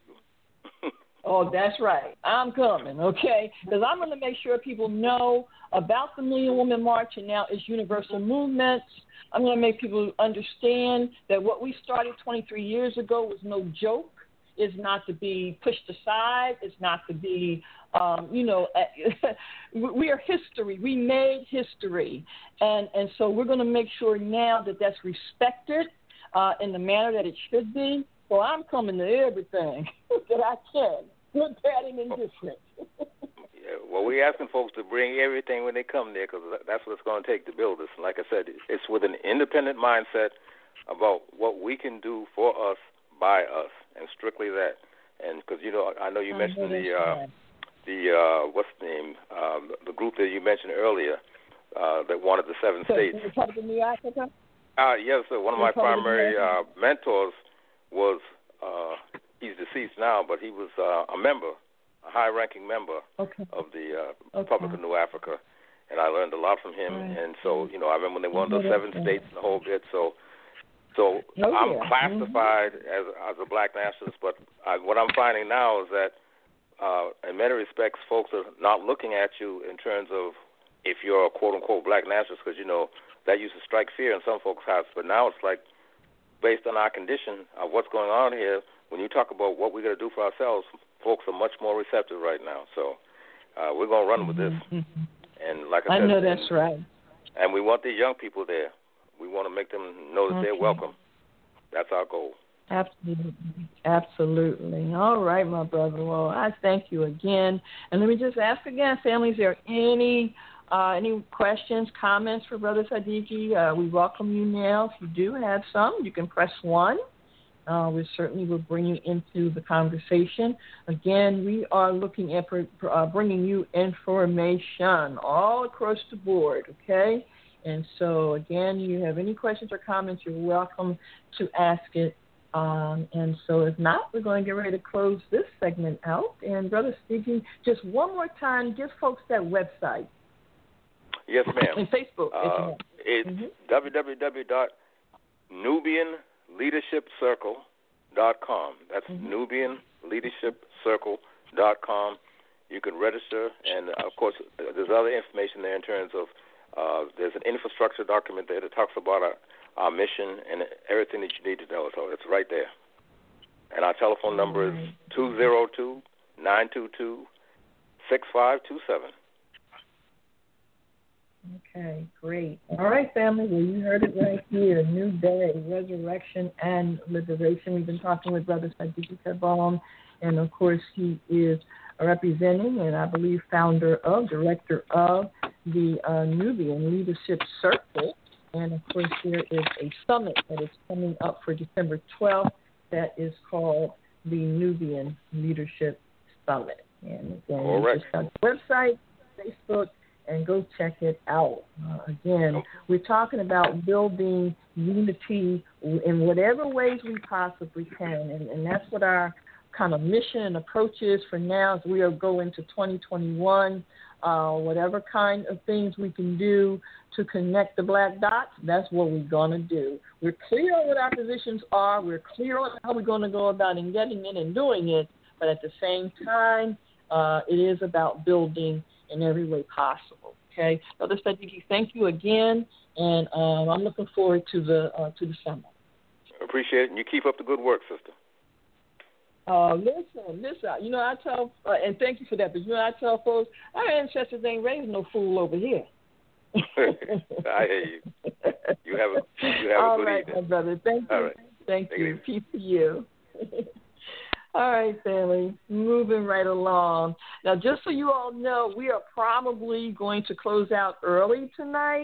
Oh, that's right. I'm coming, okay? Because I'm going to make sure people know about the Million Woman March and now its universal movements. I'm going to make people understand that what we started twenty-three years ago was no joke. It's not to be pushed aside. It's not to be, um, you know, we are history. We made history. And, and so we're going to make sure now that that's respected uh, in the manner that it should be. So I'm coming to everything that I can, good, bad, and indifferent. Yeah, well, we're asking folks to bring everything when they come there, because that's what it's going to take to build this. And like I said, it's with an independent mindset about what we can do for us, by us, and strictly that. And because, you know, I know you mentioned the, uh, the uh, what's the name, um, the group that you mentioned earlier uh, that wanted the seven so, states. Republican New Africa? Uh, yes, sir. One of my primary uh, mentors was, uh, he's deceased now, but he was uh, a member, a high-ranking member okay. of the uh, okay. Republic of New Africa, and I learned a lot from him. Right. And so, you know, I remember when they wanted those seven right. states and the whole bit. So, so oh, I'm yeah. classified mm-hmm. as as a black nationalist, but I, what I'm finding now is that, uh, in many respects, folks are not looking at you in terms of if you're a quote-unquote black nationalist, because, you know, that used to strike fear in some folks' hearts, but now it's like, based on our condition of what's going on here, when you talk about what we're going to do for ourselves, folks are much more receptive right now. So uh, we're going to run with this. Mm-hmm. And like I, I said, know that's and, right. And we want the young people there. We want to make them know that okay. they're welcome. That's our goal. Absolutely. Absolutely. All right, my brother. Well, I thank you again. And let me just ask again, family, is there any Uh, any questions, comments for Brother Sadiki? Uh, we welcome you now. If you do have some, you can press one. Uh, we certainly will bring you into the conversation. Again, we are looking at uh, bringing you information all across the board, okay? And so, again, you have any questions or comments, you're welcome to ask it. Um, and so if not, we're going to get ready to close this segment out. And Brother Sadiki, just one more time, give folks that website. Yes, ma'am. And Facebook. Uh, it's mm-hmm. w w w dot nubian leadership circle dot com. That's mm-hmm. nubian leadership circle dot com. You can register, and, of course, there's other information there in terms of uh, there's an infrastructure document there that talks about our, our mission and everything that you need to know. So it's right there. And our telephone number is two oh two, nine two two, six five two seven. Okay, great. All right, family. Well, you heard it right here. New day, resurrection, and liberation. We've been talking with Brother Sadiki Tabon, and, of course, he is representing and, I believe, founder of, director of the uh, Nubian Leadership Circle. And, of course, there is a summit that is coming up for December twelfth that is called the Nubian Leadership Summit. And, again, you just got the website, Facebook, and go check it out. Uh, again, we're talking about building unity in whatever ways we possibly can, and, and that's what our kind of mission and approach is for now as we are going to twenty twenty-one. Uh, whatever kind of things we can do to connect the black dots, that's what we're going to do. We're clear on what our positions are. We're clear on how we're going to go about in getting it and doing it, but at the same time, uh, it is about building in every way possible. Okay, Brother Sadiki, thank you again, and um, I'm looking forward to the uh, to the summit. Appreciate it, and you keep up the good work, sister. Uh, listen, listen. You know, I tell, uh, and thank you for that. But you know, I tell folks, our ancestors ain't raised no fool over here. I hear you. You have a you have All a good right, evening. my brother. Thank you. All right. Thank Take you. Peace to you. All right, family, moving right along. Now, just so you all know, we are probably going to close out early tonight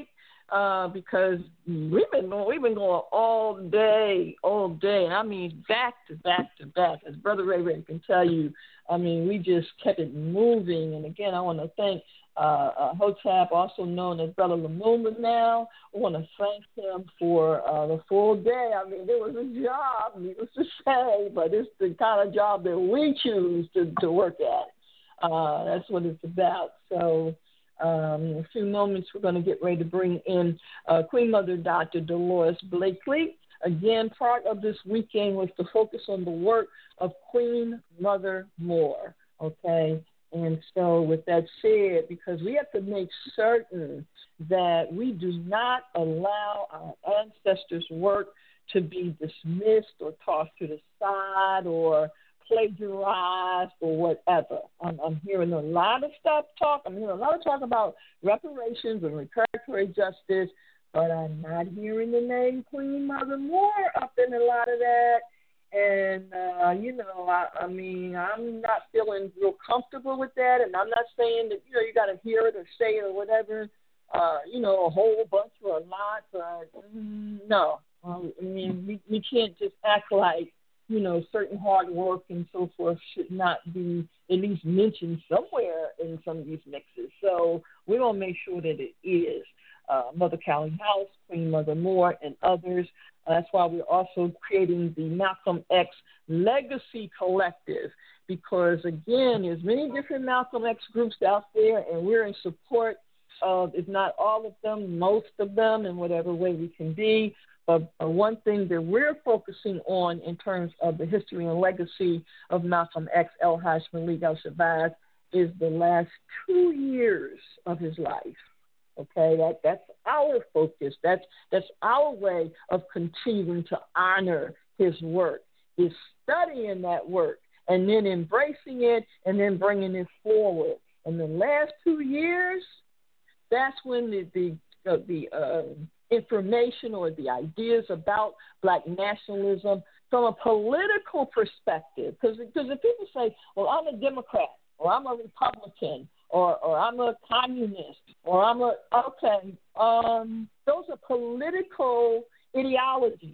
uh, because we've been going, we've been going all day, all day, and I mean back to back to back. As Brother Ray Ray can tell you, I mean we just kept it moving. And again, I want to thank uh, uh, Hotep, also known as Brother Lumumba now. I want to thank him for uh, the full day. I mean, it was a job, needless to say, but it's the kind of job that we choose to, to work at. Uh, that's what it's about. So. Um, in a few moments, we're going to get ready to bring in uh, Queen Mother Doctor Dolores Blakely. Again, part of this weekend was to focus on the work of Queen Mother Moore, okay? And so with that said, because we have to make certain that we do not allow our ancestors' work to be dismissed or tossed to the side or plagiarized or whatever. I'm, I'm hearing a lot of stuff talk. I'm hearing a lot of talk about reparations and reparatory justice, but I'm not hearing the name Queen Mother Moore up in a lot of that. And, uh, you know, I, I mean, I'm not feeling real comfortable with that, and I'm not saying that, you know, you got to hear it or say it or whatever, uh, you know, a whole bunch or a lot, but mm, no. Um, I mean, we, we can't just act like, you know, certain hard work and so forth should not be at least mentioned somewhere in some of these mixes. So we're going to make sure that it is. Uh, Mother Callie House, Queen Mother Moore, and others. Uh, that's why we're also creating the Malcolm X Legacy Collective because, again, there's many different Malcolm X groups out there, and we're in support of, if not all of them, most of them in whatever way we can be. But uh, one thing that we're focusing on in terms of the history and legacy of Malcolm X, El-Haj Malik al-Shabazz, is the last two years of his life. Okay, that that's our focus. That's that's our way of continuing to honor his work, is studying that work and then embracing it and then bringing it forward. And the last two years, that's when the the uh, the uh, information or the ideas about black nationalism from a political perspective. Because if people say, well, I'm a Democrat, or I'm a Republican, or, or I'm a communist, or I'm a, okay, um, those are political ideologies.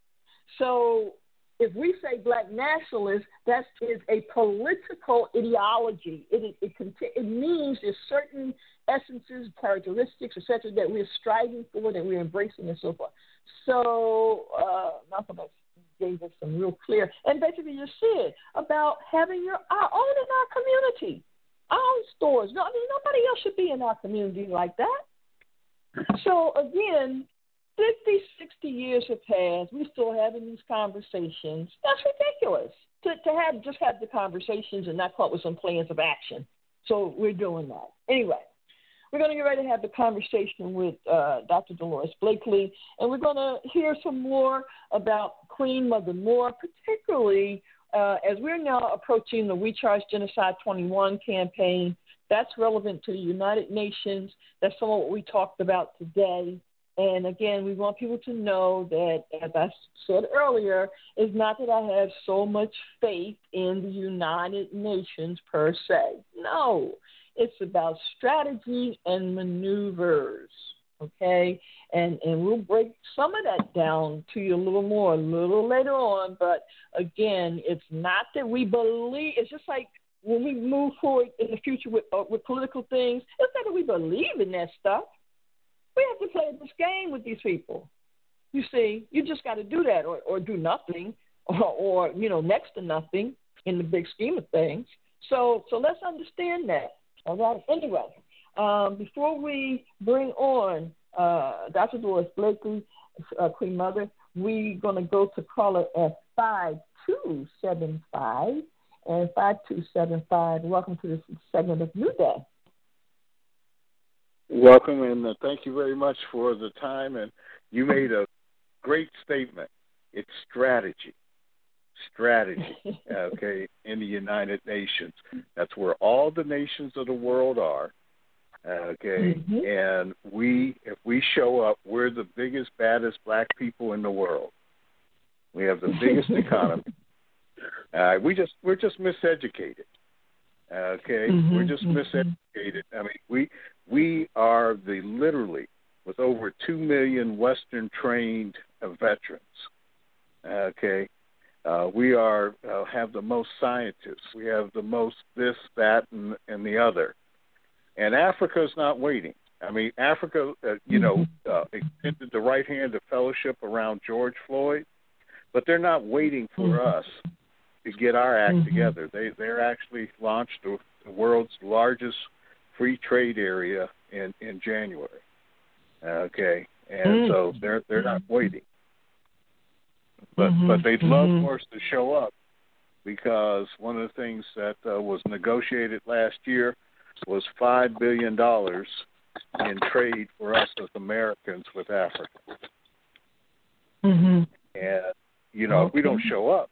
So if we say black nationalist, that is a political ideology. It, it, it, it means there's certain essences, characteristics, et cetera, that we're striving for, that we're embracing, and so forth. So uh, Malcolm X gave us some real clear, and basically you said about having your our own in our community, our own stores. No, I mean, nobody else should be in our community like that. So again, fifty, sixty years have passed. We're still having these conversations. That's ridiculous to, to have just have the conversations and not come up with some plans of action. So we're doing that. Anyway, we're going to get ready to have the conversation with uh, Doctor Dolores Blakely, and we're going to hear some more about Queen Mother Moore, particularly uh, as we're now approaching the We Charge Genocide twenty-one campaign. That's relevant to the United Nations. That's some of what we talked about today. And again, we want people to know that, as I said earlier, it's not that I have so much faith in the United Nations per se. No, it's about strategy and maneuvers, okay? And and we'll break some of that down to you a little more a little later on. But again, it's not that we believe. It's just like when we move forward in the future with uh, with political things, it's not that we believe in that stuff. We have to play this game with these people. You see, you just got to do that or, or do nothing or, or, you know, next to nothing in the big scheme of things. So so let's understand that. All right. Anyway, um, before we bring on uh, Doctor Dolores Blakely, uh, Queen Mother, we're going to go to caller at five two seven five. And five two seven five, welcome to this segment of New Day. Welcome, and uh, thank you very much for the time. And you made a great statement. It's strategy. Strategy, okay, in the United Nations. That's where all the nations of the world are, okay? Mm-hmm. And we, if we show up, we're the biggest, baddest black people in the world. We have the biggest economy. Uh, we just, we're just miseducated. Okay, mm-hmm, we're just mm-hmm. miseducated. I mean, we we are the literally with over two million Western-trained uh, veterans. Okay, uh, we are uh, have the most scientists. We have the most this, that, and, and the other. And Africa is not waiting. I mean, Africa, uh, you know, uh, extended the right hand of fellowship around George Floyd, but they're not waiting for us to get our act mm-hmm. together. They they're actually launched the, the world's largest free trade area in, in January. Okay, and mm-hmm. so they're they're not waiting, but mm-hmm. but they'd love mm-hmm. for us to show up, because one of the things that uh, was negotiated last year was five billion dollars in trade for us as Americans with Africa. Mm-hmm. And you know, okay. if we don't show up,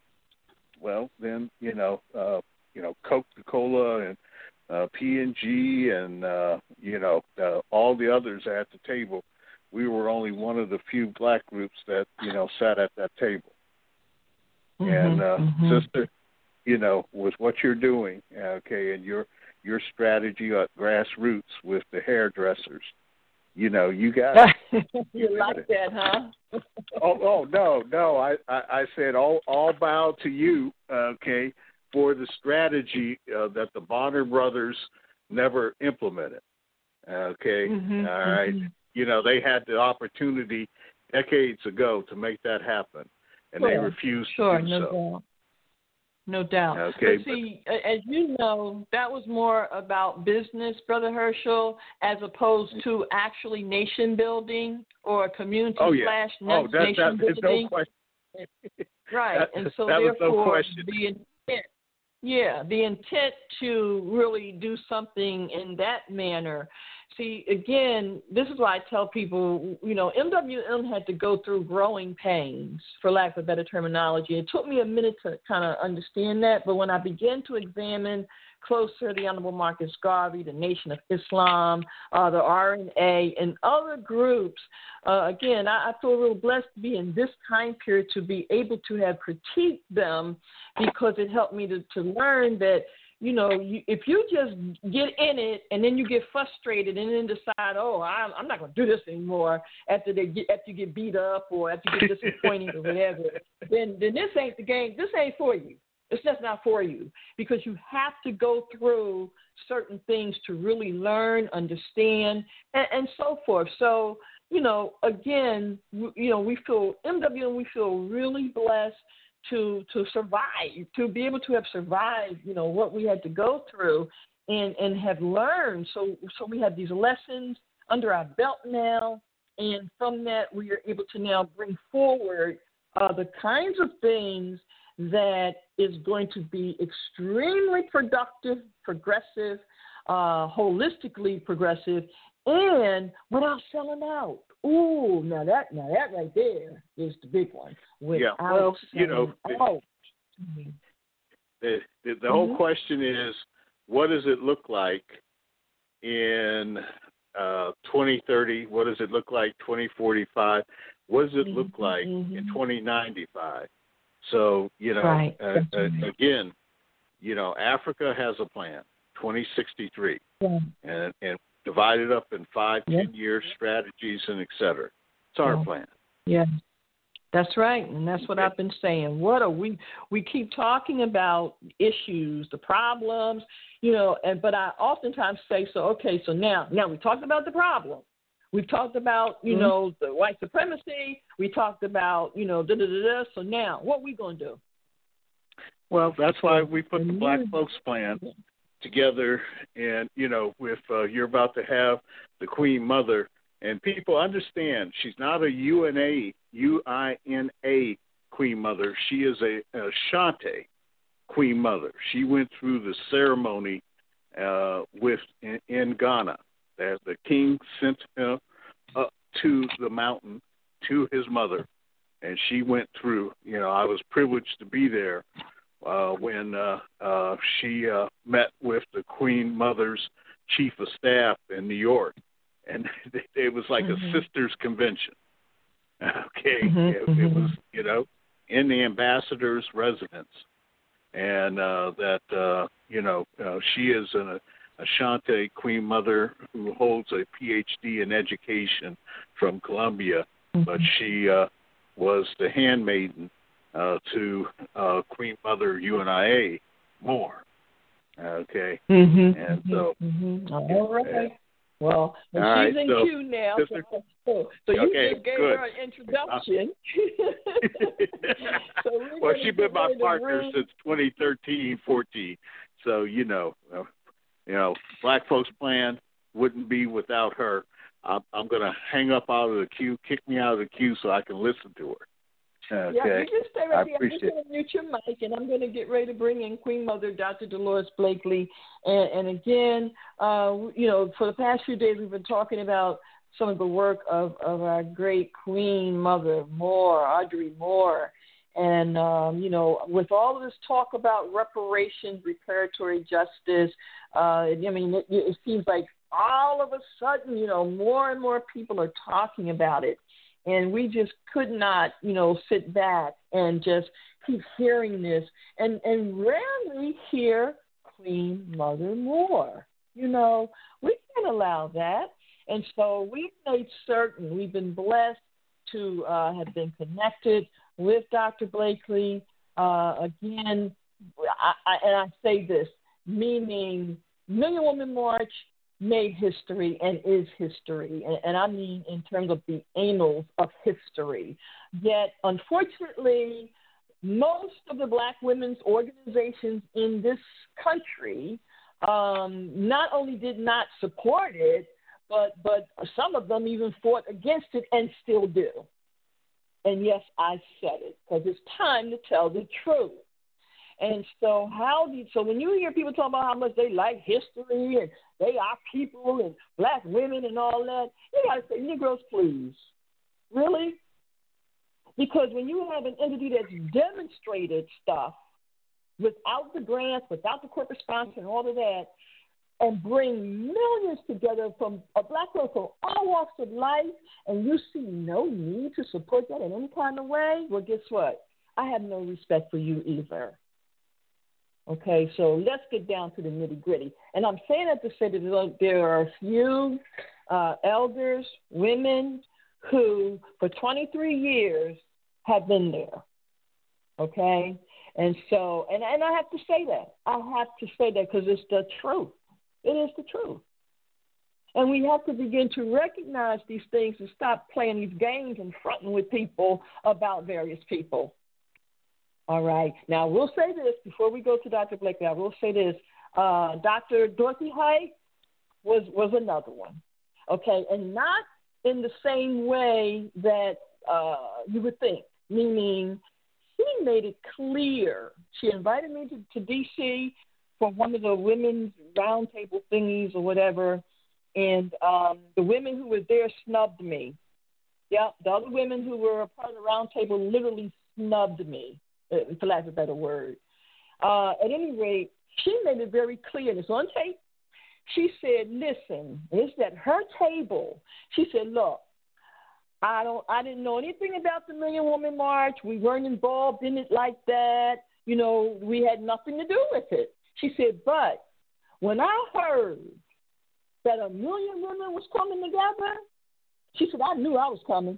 well, then you know, uh, you know, Coca-Cola and uh, P and G and uh, you know uh, all the others at the table, we were only one of the few black groups that you know sat at that table. Mm-hmm. And uh, mm-hmm. sister, you know, with what you're doing, okay, and your your strategy at grassroots with the hairdressers, you know, you got it. You like it. That, huh? oh, oh no, no. I, I, I said all, all bow to you, okay, for the strategy uh, that the Bonner brothers never implemented. Okay, mm-hmm, all right. Mm-hmm. You know, they had the opportunity decades ago to make that happen, and sure. they refused sure, to do no so. Doubt. No doubt. Okay, but see, but, as you know, that was more about business, Brother Herschel, as opposed to actually nation building or community oh, yeah. slash oh, that, nation that, building. No question. Right, that, and so that therefore, was no the intent, yeah, the intent to really do something in that manner. See, again, this is why I tell people, you know, M W M had to go through growing pains, for lack of better terminology. It took me a minute to kind of understand that, but when I began to examine closer the Honorable Marcus Garvey, the Nation of Islam, uh, the R N A, and other groups, uh, again, I, I feel real blessed to be in this time period to be able to have critiqued them, because it helped me to, to learn that, you know, you, if you just get in it and then you get frustrated and then decide, oh, I'm, I'm not going to do this anymore after they get, after you get beat up or after you get disappointed or whatever, then then this ain't the game. This ain't for you. It's just not for you, because you have to go through certain things to really learn, understand, and, and so forth. So, you know, again, you know, we feel M W M, we feel really blessed to to survive, to be able to have survived, you know, what we had to go through and, and have learned. So so we have these lessons under our belt now, and from that we are able to now bring forward uh, the kinds of things that is going to be extremely productive, progressive, uh, holistically progressive, and without selling out. Ooh, now that now that right there is the big one. Yeah, well, you know, the, the, the, the whole mm-hmm. question is, what does it look like in uh, twenty thirty? What does it look like twenty forty-five? What does it mm-hmm. look like mm-hmm. in twenty ninety-five? So, you know, right. uh, uh, again, you know, Africa has a plan, twenty sixty-three, yeah. and, and divided up in five, yeah. ten-year strategies and et cetera. It's our yeah. plan. Yeah, that's right, and that's what I've been saying. What are we? We keep talking about issues, the problems, you know, and but I oftentimes say, so okay, so now, now we talked about the problem. We've talked about, you mm-hmm. know, the white supremacy. We talked about, you know, da da da da. So now, what are we going to do? Well, that's why we put the Black Folks Plan together, and you know, if uh, you're about to have the Queen Mother, and people understand she's not a U N A U I N A Queen Mother. She is a, a Ashanti Queen Mother. She went through the ceremony uh, with in, in Ghana. That the king sent her up to the mountain to his mother, and she went through. You know, I was privileged to be there uh, when uh, uh, she uh, met with the Queen Mother's chief of staff in New York, and it, it was like mm-hmm. a sisters convention. Okay, mm-hmm. it, it was, you know, in the ambassador's residence, and uh, that uh, you know uh, she is an, Ashanti Queen Mother, who holds a P H D in education from Columbia, mm-hmm. but she uh, was the handmaiden uh, to uh, Queen Mother U N I A Moore. Okay, mm-hmm. and so mm-hmm. all right. Well, and she's right, in so, queue now, so, so, so you okay, just gave good. her an introduction. So well, she's been my partner since twenty thirteen, fourteen. So you know, uh, you know, Black Folks Plan wouldn't be without her. I'm, I'm going to hang up out of the queue, kick me out of the queue, so I can listen to her. Okay. Yeah, you just stay right I there. I'm just going to mute your mic, and I'm going to get ready to bring in Queen Mother, Doctor Dolores Blakely. And, and again, uh, you know, for the past few days, we've been talking about some of the work of, of our great Queen Mother Moore, Audrey Moore. And, um, you know, with all of this talk about reparations, reparatory justice, uh, I mean, it, it seems like all of a sudden, you know, more and more people are talking about it. And we just could not, you know, sit back and just keep hearing this and, and rarely hear Queen Mother Moore. You know, we can't allow that. And so we've made certain, we've been blessed to uh, have been connected with Doctor Blakely. Uh, again, I, I, and I say this, meaning Million Woman March made history and is history, and, and I mean in terms of the annals of history. Yet, unfortunately, most of the Black women's organizations in this country um, not only did not support it, but but some of them even fought against it and still do. And yes, I said it, because it's time to tell the truth. And so how do you, so when you hear people talk about how much they like history and they are people and Black women and all that, you got to say, Negroes, please. Really? Because when you have an entity that's demonstrated stuff without the grants, without the corporate sponsor and all of that, and bring millions together from a Black girl from all walks of life, and you see no need to support that in any kind of way, well, guess what? I have no respect for you either. Okay, so let's get down to the nitty-gritty. And I'm saying that to say that there are a few uh, elders, women, who for twenty-three years have been there. Okay? And so, and, and I have to say that. I have to say that because it's the truth. It is the truth. And we have to begin to recognize these things and stop playing these games and fronting with people about various people. All right. Now, we'll say this before we go to Doctor Blakely. I will say this. Uh, Doctor Dorothy Height was, was another one. Okay. And not in the same way that uh, you would think, meaning she made it clear. She invited me to, to D C for one of the women's roundtable thingies or whatever, and um, the women who were there snubbed me. Yeah, the other women who were a part of the roundtable literally snubbed me, for lack of a better word. Uh, at any rate, she made it very clear, and it's on tape. She said, listen, it's at her table. She said, look, I don't, I didn't know anything about the Million Woman March. We weren't involved in it like that. You know, we had nothing to do with it. She said, but when I heard that a million women was coming together, she said, I knew I was coming.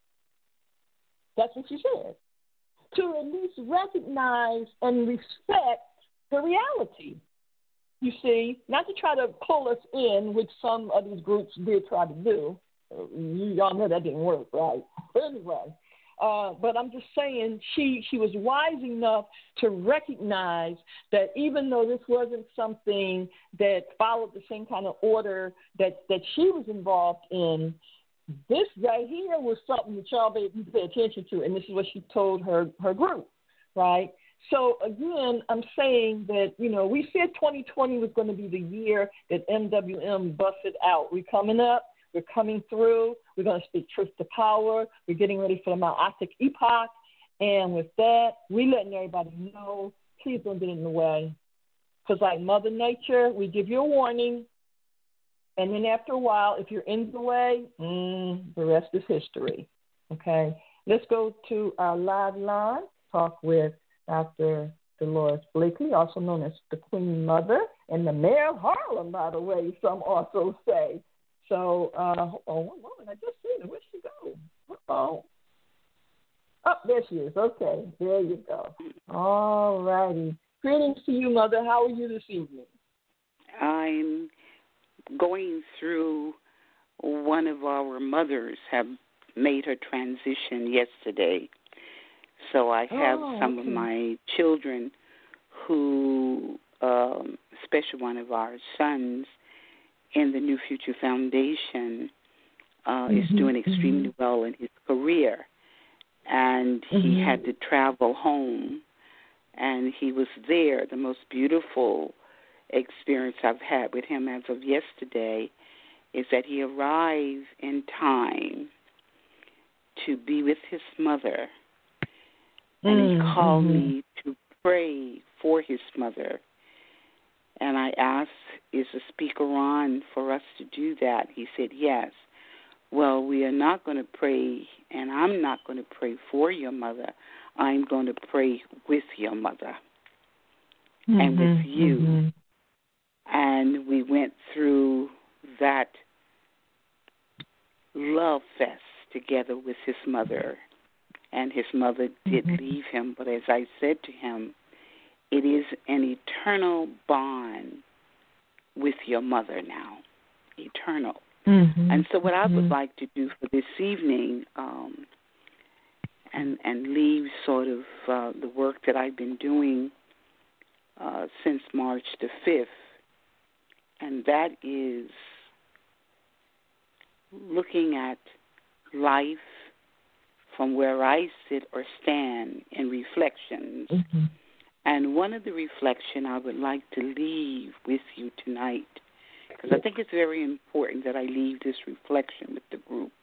That's what she said. To at least recognize and respect the reality. You see, not to try to pull us in, which some of these groups did try to do. You, y'all know that didn't work, right? But anyway, uh, but I'm just saying she, she was wise enough to recognize that even though this wasn't something that followed the same kind of order that, that she was involved in, this right here was something that y'all need to pay attention to, and this is what she told her, her group, right? So, again, I'm saying that, you know, we said twenty twenty was going to be the year that M W M busted out. We're coming up. We're coming through. We're going to speak truth to power. We're getting ready for the Ma'atic epoch. And with that, we're letting everybody know, please don't get in the way. Because like Mother Nature, we give you a warning. And then after a while, if you're in the way, mm, the rest is history. Okay? Let's go to our live line, talk with Doctor Dolores Blakely, also known as the Queen Mother. and the mayor of Harlem, by the way, some also say. So, uh, hold on one moment. I just seen her. Where'd she go? Uh-oh. Oh, there she is. Okay, there you go. All righty. Greetings to you, Mother. How are you this evening? I'm going through one of our mothers have made her transition yesterday. So I have oh, some okay. of my children who, um, especially one of our sons in the New Future Foundation, uh, mm-hmm, is doing extremely mm-hmm. well in his career. And he mm-hmm. had to travel home, and he was there. The most beautiful experience I've had with him as of yesterday is that he arrived in time to be with his mother, and mm-hmm. he called me to pray for his mother. And I asked, is the speaker on for us to do that? He said, yes. Well, we are not going to pray, and I'm not going to pray for your mother. I'm going to pray with your mother mm-hmm, and with you. Mm-hmm. And we went through that love fest together with his mother. And his mother did mm-hmm. leave him, but as I said to him, it is an eternal bond with your mother now, eternal. Mm-hmm. And so what mm-hmm. I would like to do for this evening um, and, and leave sort of uh, the work that I've been doing uh, since March the fifth, and that is looking at life from where I sit or stand in reflections. Mm-hmm. And one of the reflection I would like to leave with you tonight, because I think it's very important that I leave this reflection with the group.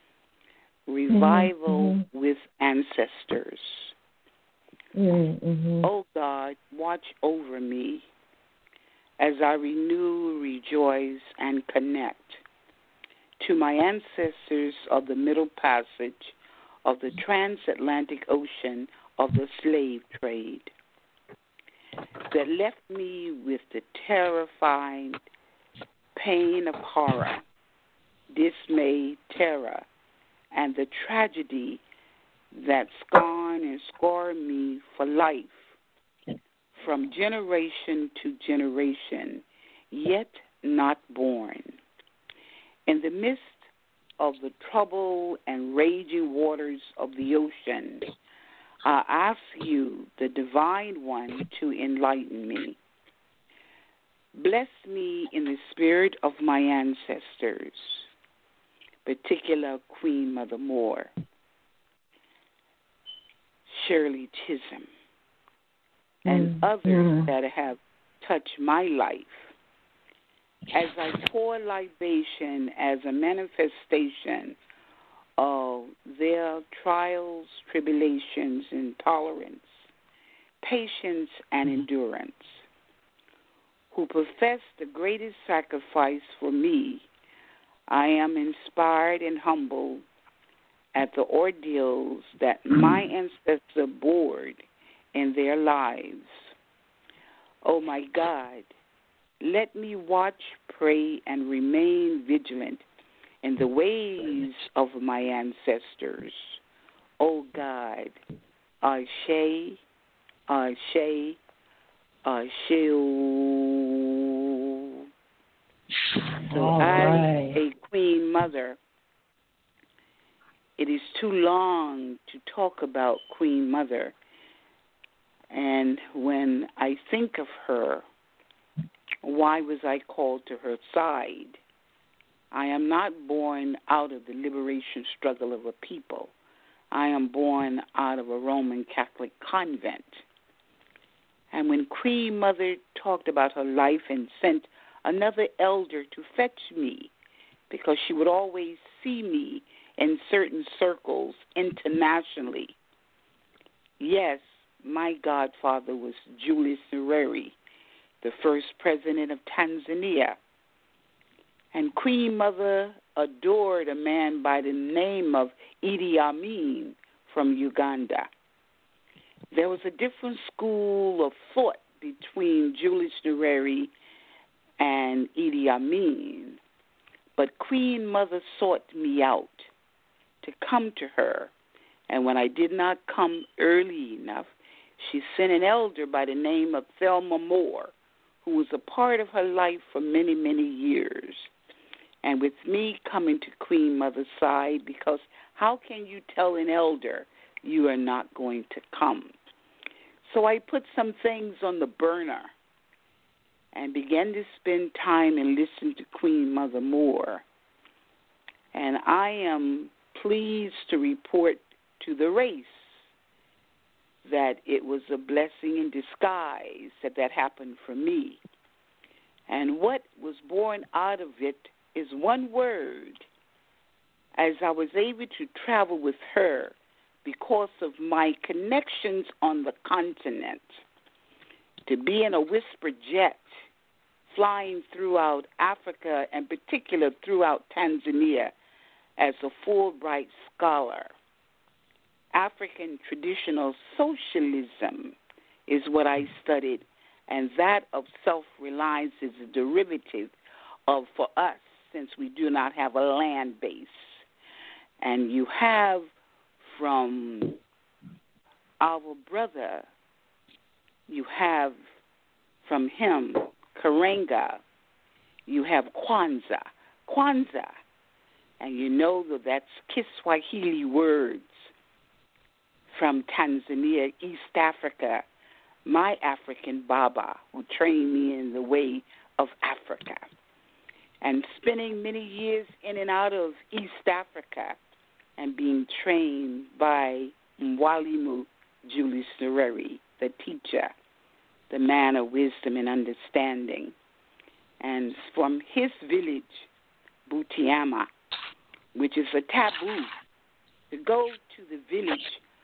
Revival mm-hmm. with ancestors. Mm-hmm. Oh God, watch over me as I renew, rejoice, and connect to my ancestors of the Middle Passage of the transatlantic ocean of the slave trade that left me with the terrified pain of horror, dismay, terror, and the tragedy that scarred and scarred me for life from generation to generation, yet not born. In the midst of the trouble and raging waters of the ocean, I ask you, the Divine One, to enlighten me. Bless me in the spirit of my ancestors, particular Queen Mother Moore, Shirley Chisholm, and mm, others mm. that have touched my life, as I pour libation as a manifestation of their trials, tribulations, intolerance, patience, and endurance, who profess the greatest sacrifice for me, I am inspired and humbled at the ordeals that my ancestors bore in their lives. Oh, my God, let me watch, pray, and remain vigilant in the ways of my ancestors. Oh, God, Ashe, Ashe, Ashe. So All as right. a Queen Mother, it is too long to talk about Queen Mother. And when I think of her, why was I called to her side? I am not born out of the liberation struggle of a people. I am born out of a Roman Catholic convent. And when Queen Mother talked about her life and sent another elder to fetch me, because she would always see me in certain circles internationally. Yes, my godfather was Julius Nyerere, the first president of Tanzania. And Queen Mother adored a man by the name of Idi Amin from Uganda. There was a different school of thought between Julius Nyerere and Idi Amin. But Queen Mother sought me out to come to her. And when I did not come early enough, she sent an elder by the name of Thelma Moore, who was a part of her life for many, many years. And with me coming to Queen Mother's side, because how can you tell an elder you are not going to come? So I put some things on the burner and began to spend time and listen to Queen Mother Moore. And I am pleased to report to the race that it was a blessing in disguise that that happened for me. And what was born out of it is one word. As I was able to travel with her because of my connections on the continent, to be in a whisper jet flying throughout Africa and particular throughout Tanzania as a Fulbright scholar. African traditional socialism is what I studied, and that of self-reliance is a derivative of, for us, since we do not have a land base. And you have from our brother, you have from him, Karenga, you have Kwanzaa, Kwanzaa, and you know that that's Kiswahili words from Tanzania, East Africa, my African Baba, who trained me in the way of Africa. And spending many years in and out of East Africa and being trained by Mwalimu Julius Nyerere, the teacher, the man of wisdom and understanding. And from his village, Butiama, which is a taboo, to go to the village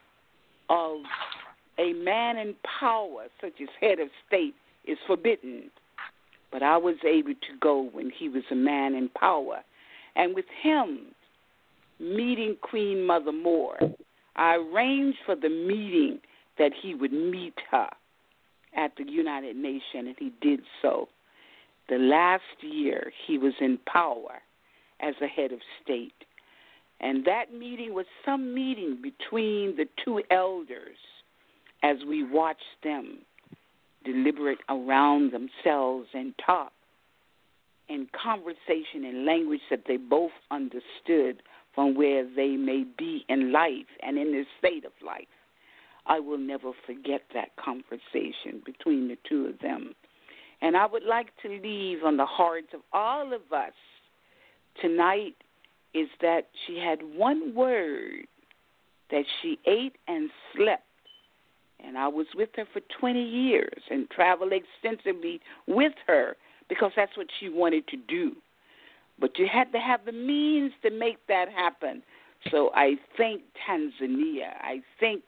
of a man in power, such as head of state, is forbidden. But I was able to go when he was a man in power. And with him meeting Queen Mother Moore, I arranged for the meeting that he would meet her at the United Nations, and he did so. The last year he was in power as a head of state. And that meeting was some meeting between the two elders as we watched them deliberate around themselves and talk in conversation in language that they both understood from where they may be in life and in the state of life. I will never forget that conversation between the two of them. And I would like to leave on the hearts of all of us tonight is that she had one word that she ate and slept. And I was with her for twenty years and traveled extensively with her because that's what she wanted to do. But you had to have the means to make that happen. So I thank Tanzania. I thank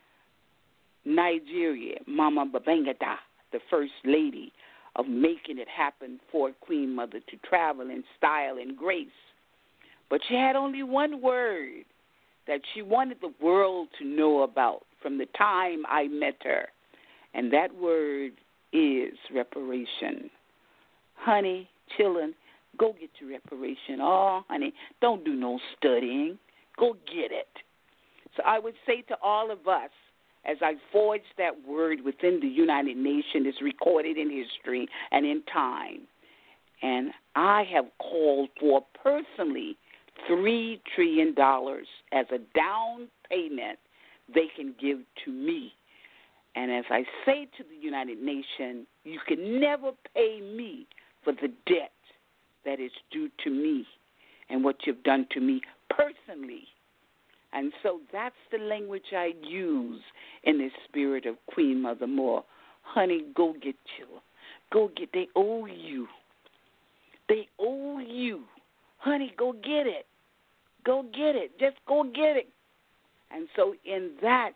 Nigeria, Mama Babangida, the First Lady, of making it happen for Queen Mother to travel in style and grace. But she had only one word that she wanted the world to know about from the time I met her, and that word is reparation. Honey, children, go get your reparation. Oh, honey, don't do no studying. Go get it. So I would say to all of us, as I forged that word within the United Nations, it's recorded in history and in time, and I have called for personally three trillion dollars as a down payment they can give to me. And as I say to the United Nations, you can never pay me for the debt that is due to me and what you've done to me personally. And so that's the language I use in the spirit of Queen Mother Moore. Honey, go get you. Go get, they owe you. They owe you. Honey, go get it. Go get it. Just go get it. And so in that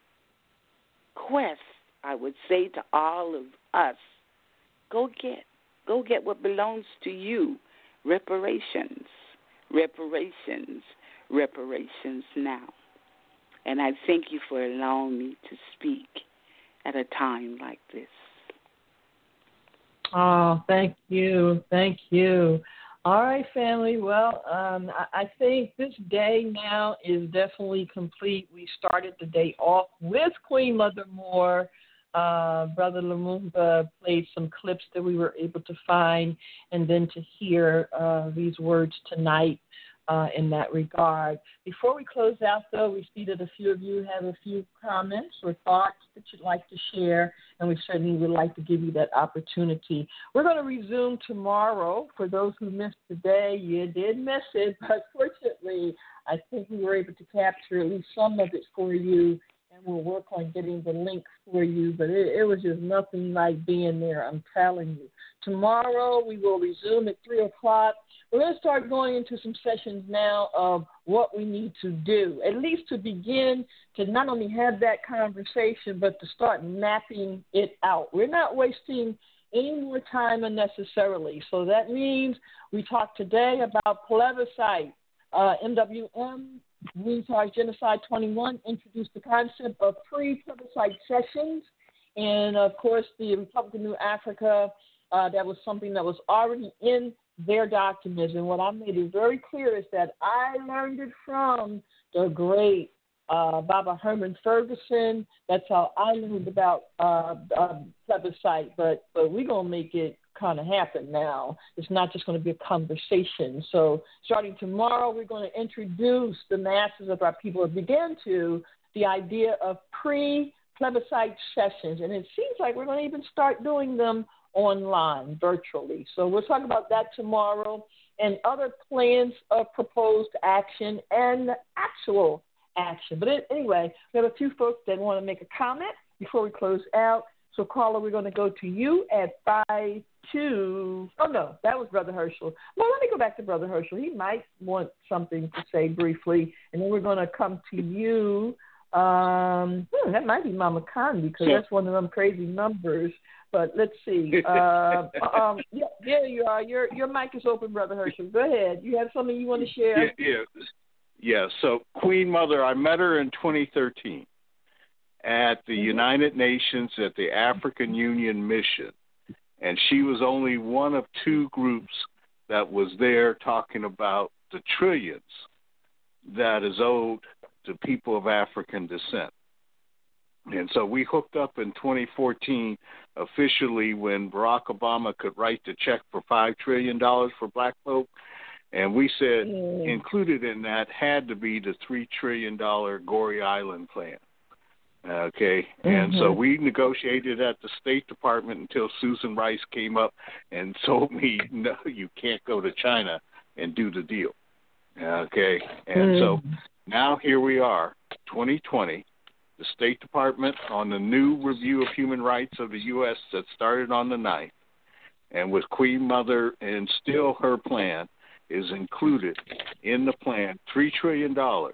quest, I would say to all of us, go get, go get what belongs to you. Reparations, reparations, reparations now. And I thank you for allowing me to speak at a time like this. Oh, thank you. Thank you. All right, family. Well, um, I, I think this day now is definitely complete. We started the day off with Queen Mother Moore. Uh, Brother Lumumba played some clips that we were able to find, and then to hear uh, these words tonight uh, in that regard. Before we close out, though, we see that a few of you have a few comments or thoughts that you'd like to share, and we certainly would like to give you that opportunity. We're going to resume tomorrow. For those who missed today, you did miss it, but fortunately, I think we were able to capture at least some of it for you, and we'll work on getting the link for you, but it, it was just nothing like being there, I'm telling you. Tomorrow, we will resume at three o'clock. We're going to start going into some sessions now of what we need to do, at least to begin to not only have that conversation, but to start mapping it out. We're not wasting any more time unnecessarily. So that means we talked today about plebiscite. Uh, M W M, Retard Genocide twenty-one, introduced the concept of pre-plebiscite sessions. And, of course, the Republic of New Africa, uh, that was something that was already in their documents. And what I made it very clear is that I learned it from the great uh, Baba Herman Ferguson. That's how I learned about uh, uh, plebiscite. But, but we're going to make it kind of happen now. It's not just going to be a conversation. So starting tomorrow, we're going to introduce the masses of our people, or begin to, the idea of pre-plebiscite sessions. And it seems like we're going to even start doing them online, virtually. So we'll talk about that tomorrow, and other plans of proposed action and actual action. But anyway, we have a few folks that want to make a comment before we close out. So, caller, we're going to go to you at five two. Oh, no, that was Brother Herschel. Well, let me go back to Brother Herschel. He might want something to say briefly, and then we're going to come to you. Um, hmm, that might be Mama Khan, because Sure. that's one of them crazy numbers. But let's see. Uh, um, yeah, there you are. Your your mic is open, Brother Herschel. Go ahead. You have something you want to share? Yeah, yeah. yeah. So Queen Mother, I met her in twenty thirteen at the mm-hmm. United Nations at the African Union Mission, and she was only one of two groups that was there talking about the trillions that is owed to people of African descent. And so we hooked up in twenty fourteen officially when Barack Obama could write the check for five trillion dollars for black folk. And we said mm. included in that had to be the three trillion dollars Goree Island plan. Okay. Mm-hmm. And so we negotiated at the State Department until Susan Rice came up and told me, no, you can't go to China and do the deal. Okay. And mm. so now here we are, twenty twenty. The State Department on the new review of human rights of the U S that started on the ninth, and with Queen Mother and still her plan is included in the plan three trillion dollars,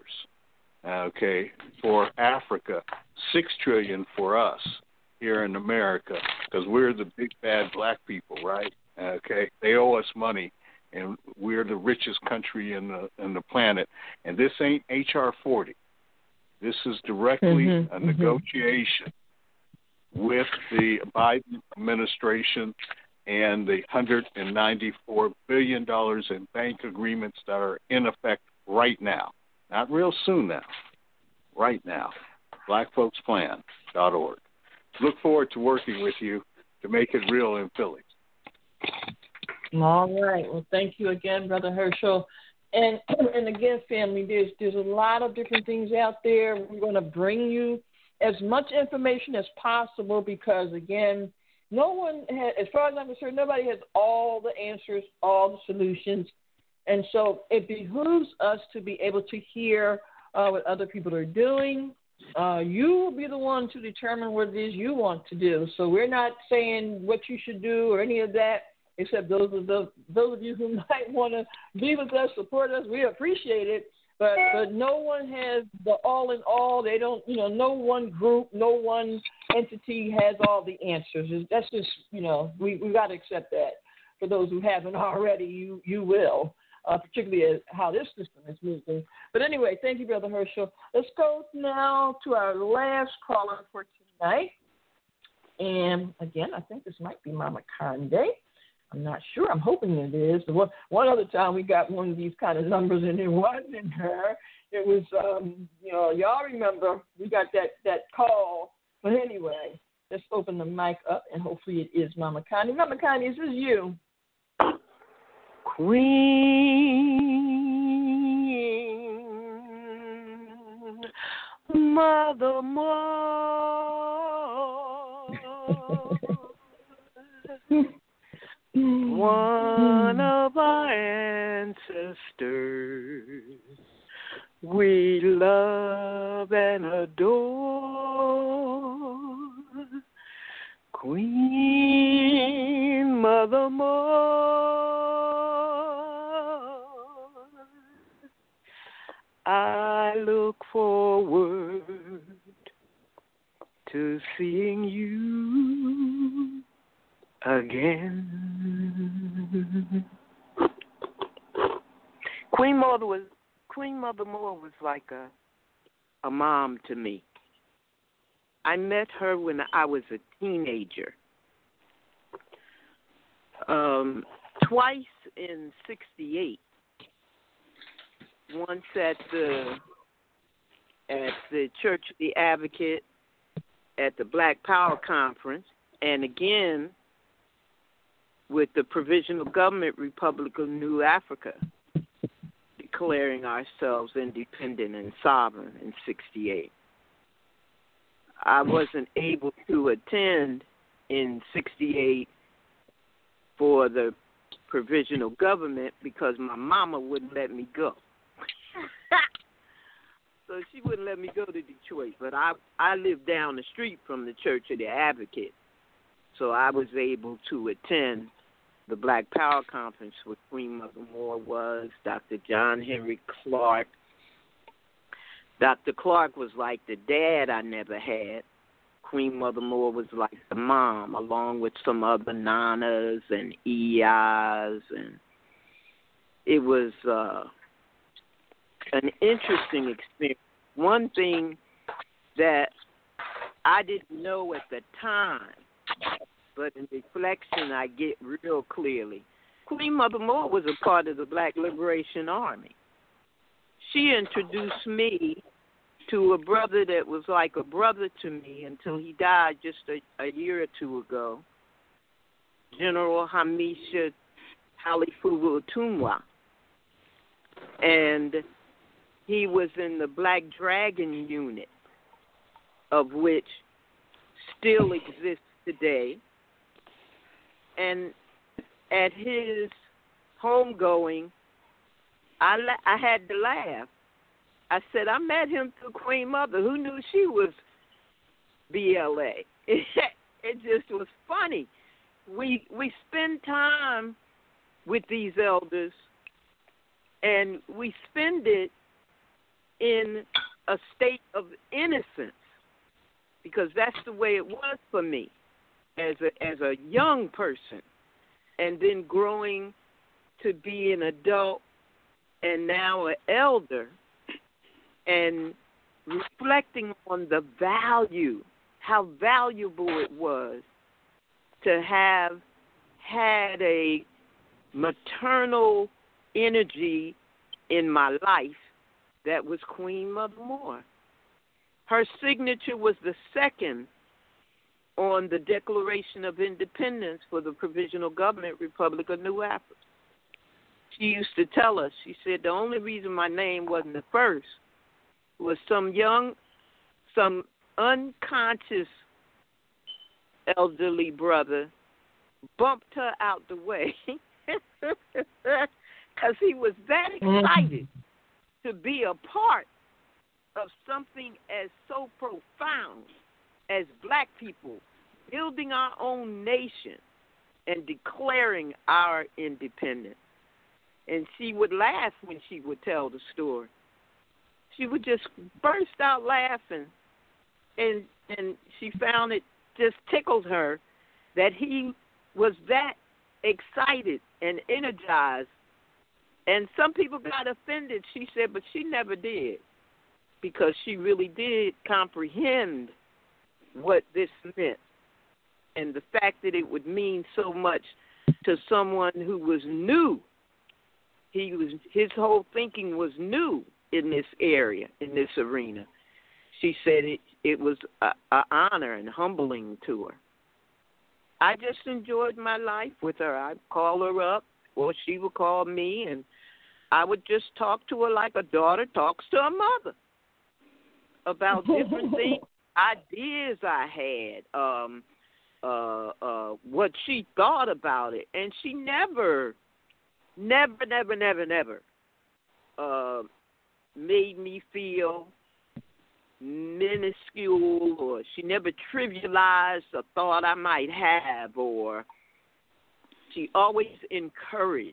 okay, for Africa, six trillion dollars for us here in America, because we're the big bad black people, right? Okay, they owe us money, and we're the richest country in the in the planet, and this ain't H R forty. This is directly mm-hmm, a negotiation mm-hmm. with the Biden administration and the one hundred ninety-four billion dollars in bank agreements that are in effect right now. Not real soon now, right now. black folks plan dot org. Look forward to working with you to make it real in Philly. All right. Well, thank you again, Brother Herschel. And and again, family, there's there's a lot of different things out there. We're going to bring you as much information as possible because, again, no one has, as far as I'm concerned, nobody has all the answers, all the solutions. And so it behooves us to be able to hear uh, what other people are doing. Uh, you will be the one to determine what it is you want to do. So we're not saying what you should do or any of that. Except those of those, those of you who might want to be with us, support us, we appreciate it. But but no one has the all in all. They don't, you know, no one group, no one entity has all the answers. That's just, you know, we we got to accept that. For those who haven't already, you you will, uh, particularly as how this system is moving. But anyway, thank you, Brother Herschel. Let's go now to our last caller for tonight. And again, I think this might be Mama Conde. I'm not sure. I'm hoping it is. One, one other time we got one of these kind of numbers and it wasn't her. It was, um, you know, y'all remember we got that, that call. But anyway, let's open the mic up and hopefully it is Mama Conde. Mama Conde, is this you? Queen Mother Moore, one of our ancestors we love and adore, Queen Mother Moore. I look forward to seeing you again. Queen Mother was Queen Mother Moore was like a a mom to me. I met her when I was a teenager. Um, twice in sixty-eight. Once at the at the Church of the Advocate at the Black Power Conference, and again with the Provisional Government Republic of New Africa, declaring ourselves independent and sovereign in sixty-eight. I wasn't able to attend in sixty-eight for the provisional government because my mama wouldn't let me go. So she wouldn't let me go to Detroit. But I, I lived down the street from the Church of the Advocate, so I was able to attend the Black Power Conference where Queen Mother Moore was, Doctor John Henry Clark. Doctor Clark was like the dad I never had. Queen Mother Moore was like the mom, along with some other nanas and E Is. And it was uh, an interesting experience. One thing that I didn't know at the time, but in reflection I get real clearly, Queen Mother Moore was a part of the Black Liberation Army. She introduced me to a brother that was like a brother to me until he died just a, a year or two ago, General Hamisha Halifubu Otunwa. And he was in the Black Dragon unit, of which still exists today. And at his homegoing, I, la- I had to laugh. I said, I met him through Queen Mother. Who knew she was B L A? It, it just was funny. We we spend time with these elders, and we spend it in a state of innocence, because that's the way it was for me as a as a young person, and then growing to be an adult and now an elder, and reflecting on the value, how valuable it was to have had a maternal energy in my life that was Queen Mother Moore. Her signature was the second on the Declaration of Independence for the Provisional Government Republic of New Africa. She used to tell us, she said, the only reason my name wasn't the first was some young, some unconscious elderly brother bumped her out the way because he was that excited to be a part of something as so profound as black people building our own nation and declaring our independence. And she would laugh when she would tell the story. She would just burst out laughing, and and she found it just tickled her that he was that excited and energized. And some people got offended, she said, but she never did, because she really did comprehend what this meant. and the fact that it would mean so much to someone who was new. He was his whole thinking was new in this area, in this arena. She said it it was a, a honor and humbling to her. I just enjoyed my life with her. I'd call her up, or she would call me, and I would just talk to her like a daughter talks to a mother about different things, ideas I had, um, uh, uh, what she thought about it. And she never, never, never, never, never uh, made me feel minuscule, or she never trivialized a thought I might have, or she always encouraged,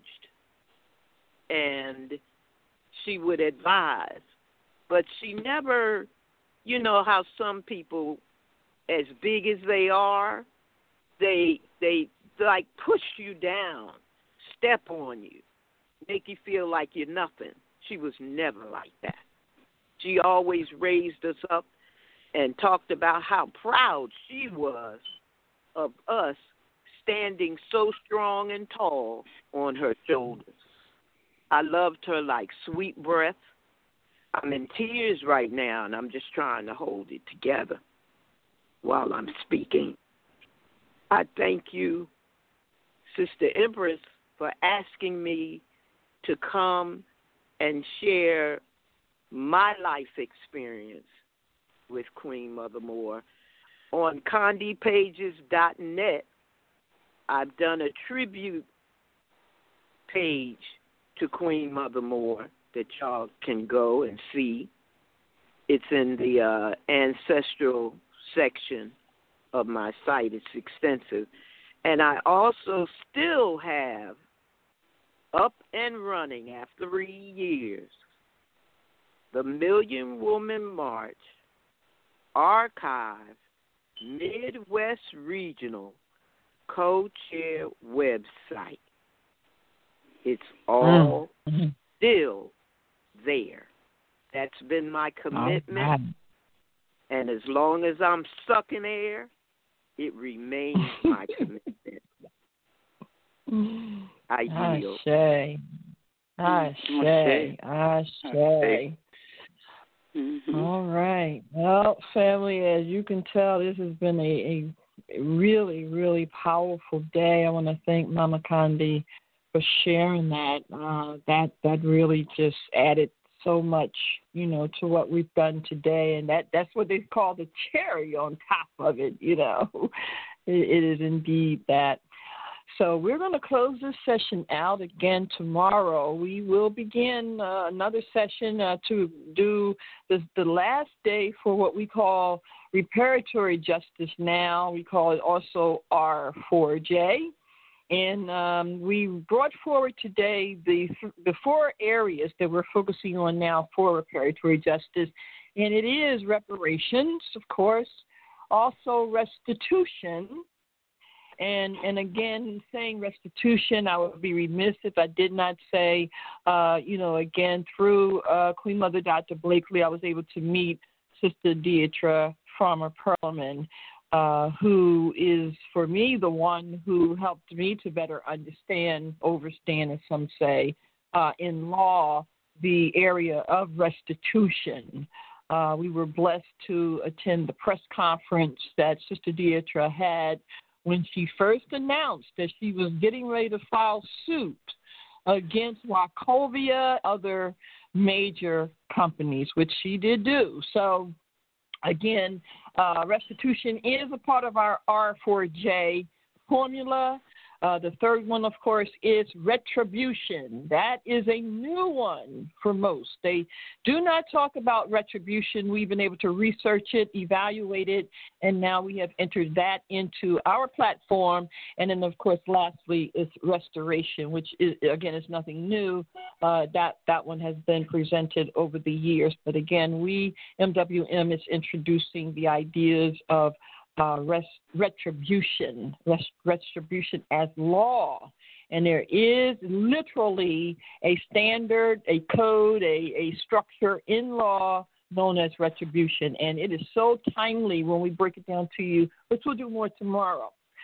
and she would advise, but she never, you know how some people, as big as they are, they they like push you down, step on you, make you feel like you're nothing. She was never like that. She always raised us up and talked about how proud she was of us standing so strong and tall on her shoulders. I loved her like sweet breath. I'm in tears right now, and I'm just trying to hold it together while I'm speaking. I thank you, Sister Empress, for asking me to come and share my life experience with Queen Mother Moore. On condi pages dot net, I've done a tribute page to Queen Mother Moore that y'all can go and see. It's in the uh, ancestral section of my site. It's extensive. And I also still have, up and running after three years, the Million Woman March Archive Midwest Regional Co-Chair website. It's all mm-hmm. still there. That's been my commitment. Oh, and as long as I'm sucking air, it remains my commitment. I yield. Ashe. Ashe. Ashe. Mm-hmm. All right. Well, family, as you can tell, this has been a, a really, really powerful day. I want to thank Mama Condi for sharing that. Uh, that that really just added so much, you know, to what we've done today, and that, that's what they call the cherry on top of it. You know, it, it is indeed that. So we're going to close this session out again tomorrow. We will begin uh, another session uh, to do the, the last day for what we call reparatory justice now. We call it also R four J. And um, we brought forward today the, the four areas that we're focusing on now for reparatory justice. And it is reparations, of course, also restitution. And and again, saying restitution, I would be remiss if I did not say, uh, you know, again, through uh, Queen Mother Doctor Blakely, I was able to meet Sister Deidre Farmer Perlman, uh, who is, for me, the one who helped me to better understand, overstand, as some say, uh, in law, the area of restitution. Uh, we were blessed to attend the press conference that Sister Deidre had when she first announced that she was getting ready to file suit against Wachovia, other major companies, which she did do. So, again, uh, restitution is a part of our R four J formula. Uh, the third one, of course, is retribution. That is a new one for most. They do not talk about retribution. We've been able to research it, evaluate it, and now we have entered that into our platform. And then, of course, lastly is restoration, which, is, again, is nothing new. Uh, that, that one has been presented over the years. But, again, we, M W M, is introducing the ideas of Uh, res- retribution, res- retribution as law. And there is literally a standard, a code, a, a structure in law known as retribution. And it is so timely when we break it down to you, which we'll do more tomorrow.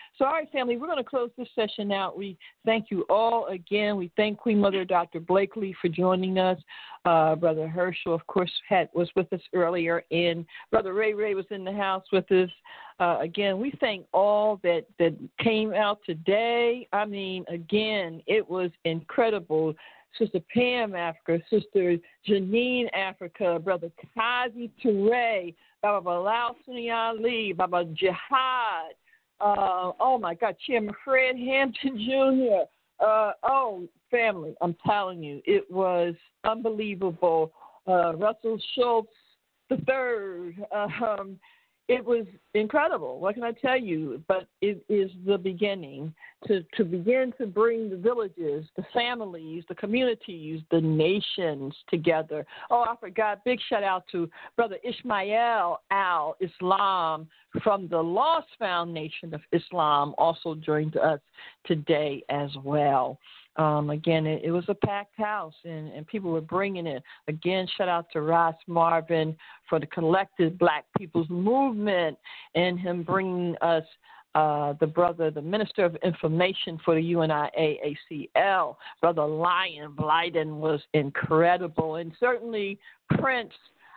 So, all right, family, we're going to close this session out. We thank you all again. We thank Queen Mother Doctor Blakely for joining us. Uh, Brother Herschel, of course, had, was with us earlier, and Brother Ray Ray was in the house with us. Uh, again, we thank all that, that came out today. I mean, again, it was incredible. Sister Pam Africa, Sister Janine Africa, Brother Kazi Toure, Baba Bilal Sunni Ali, Baba Jihad, uh, oh my God, Chairman Fred Hampton Junior Uh, oh, family, I'm telling you, it was unbelievable. Uh, Russell Schultz the third. Um, it was incredible. What can I tell you? But it is the beginning to, to begin to bring the villages, the families, the communities, the nations together. Oh, I forgot. Big shout out to Brother Ishmael Al Islam from the Lost Foundation of Islam, also joined us today as well. Um, again, it, it was a packed house, and, and people were bringing it. Again, shout out to Ross Marvin for the Collective Black People's Movement and him bringing us uh, the brother, the Minister of Information for the U N I A A C L. Brother Lion Blyden was incredible, and certainly Prince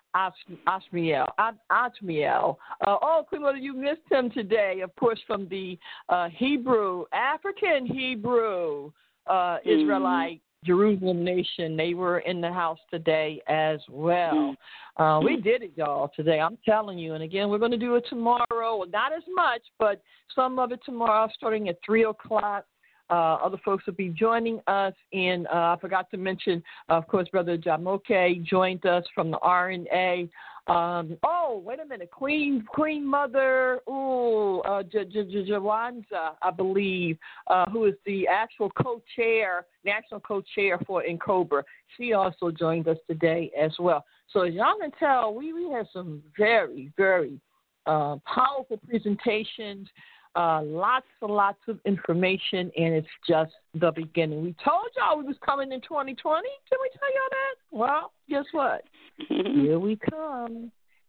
Ashmiel, Ashmiel. Uh, oh, Queen Mother, you missed him today, of course, from the uh, Hebrew, African Hebrew, uh, Israelite, mm-hmm. Jerusalem nation. They were in the house today as well. Mm-hmm. Uh, we did it, y'all, today. I'm telling you. And, again, we're going to do it tomorrow. Well, not as much, but some of it tomorrow starting at three o'clock. Uh, other folks will be joining us. And uh, I forgot to mention, uh, of course, Brother Jamoke joined us from the R N A. Um, oh, wait a minute. Queen Queen Mother ooh, uh, J- J- J- Jawanza, I believe, uh, who is the actual co-chair, national co-chair for N'COBRA. She also joined us today as well. So as y'all can tell, we, we had some very, very uh, powerful presentations. Uh, lots and lots of information, and it's just the beginning. We told y'all we was coming in twenty twenty. Did we tell y'all that? Well, guess what? Here we come.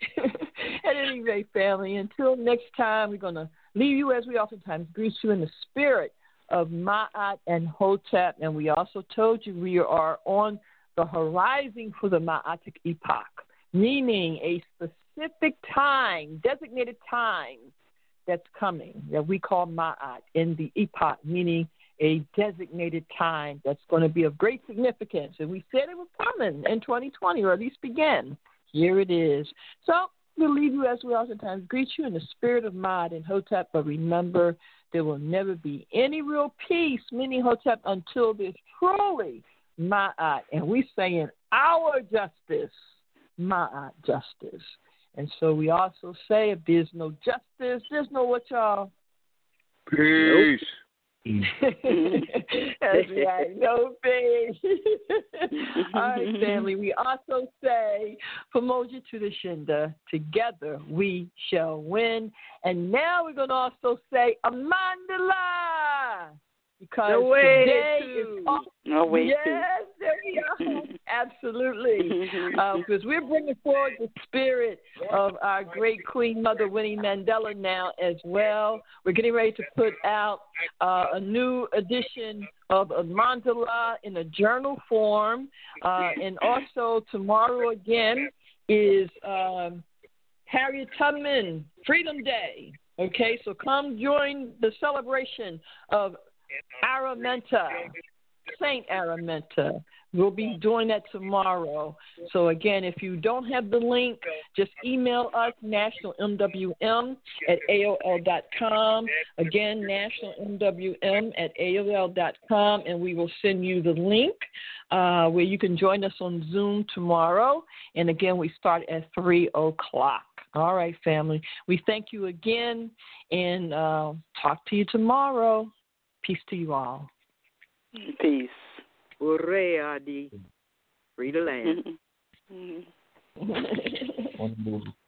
At any rate, family, until next time, we're going to leave you as we oftentimes greet you in the spirit of Ma'at and Hotep. And we also told you we are on the horizon for the Ma'atic epoch, meaning a specific time, designated time, that's coming, that we call Ma'at in the epoch, meaning a designated time that's going to be of great significance. And we said it was coming in twenty twenty, or at least begin. Here it is. So we'll leave you as we oftentimes greet you in the spirit of Ma'at and Hotep, but remember, there will never be any real peace, meaning Hotep, until there's truly Ma'at. And we saying our justice, Ma'at justice. And so we also say, if there's no justice, there's no what, y'all? Peace. That's right, no peace. All right, family. We also say, Pamoja to the Shinda, together we shall win. And now we're going to also say, Amandala. Because no way today to. is all, no way yes, to. there we are. Absolutely. Because uh, we're bringing forward the spirit of our great Queen Mother Winnie Mandela now as well. We're getting ready to put out uh, a new edition of a mandala in a journal form. Uh, and also tomorrow again is um, Harriet Tubman Freedom Day. Okay, so come join the celebration of Araminta, Saint Araminta. We'll be doing that tomorrow. So, again, if you don't have the link, just email us, national M W M at A O L dot com. Again, national M W M at A O L dot com, and we will send you the link uh, where you can join us on Zoom tomorrow. And, again, we start at three o'clock. All right, family. We thank you again, and uh, talk to you tomorrow. Peace to you all. Peace. Hooray, Adi. Free the land. Mm-hmm. Mm-hmm.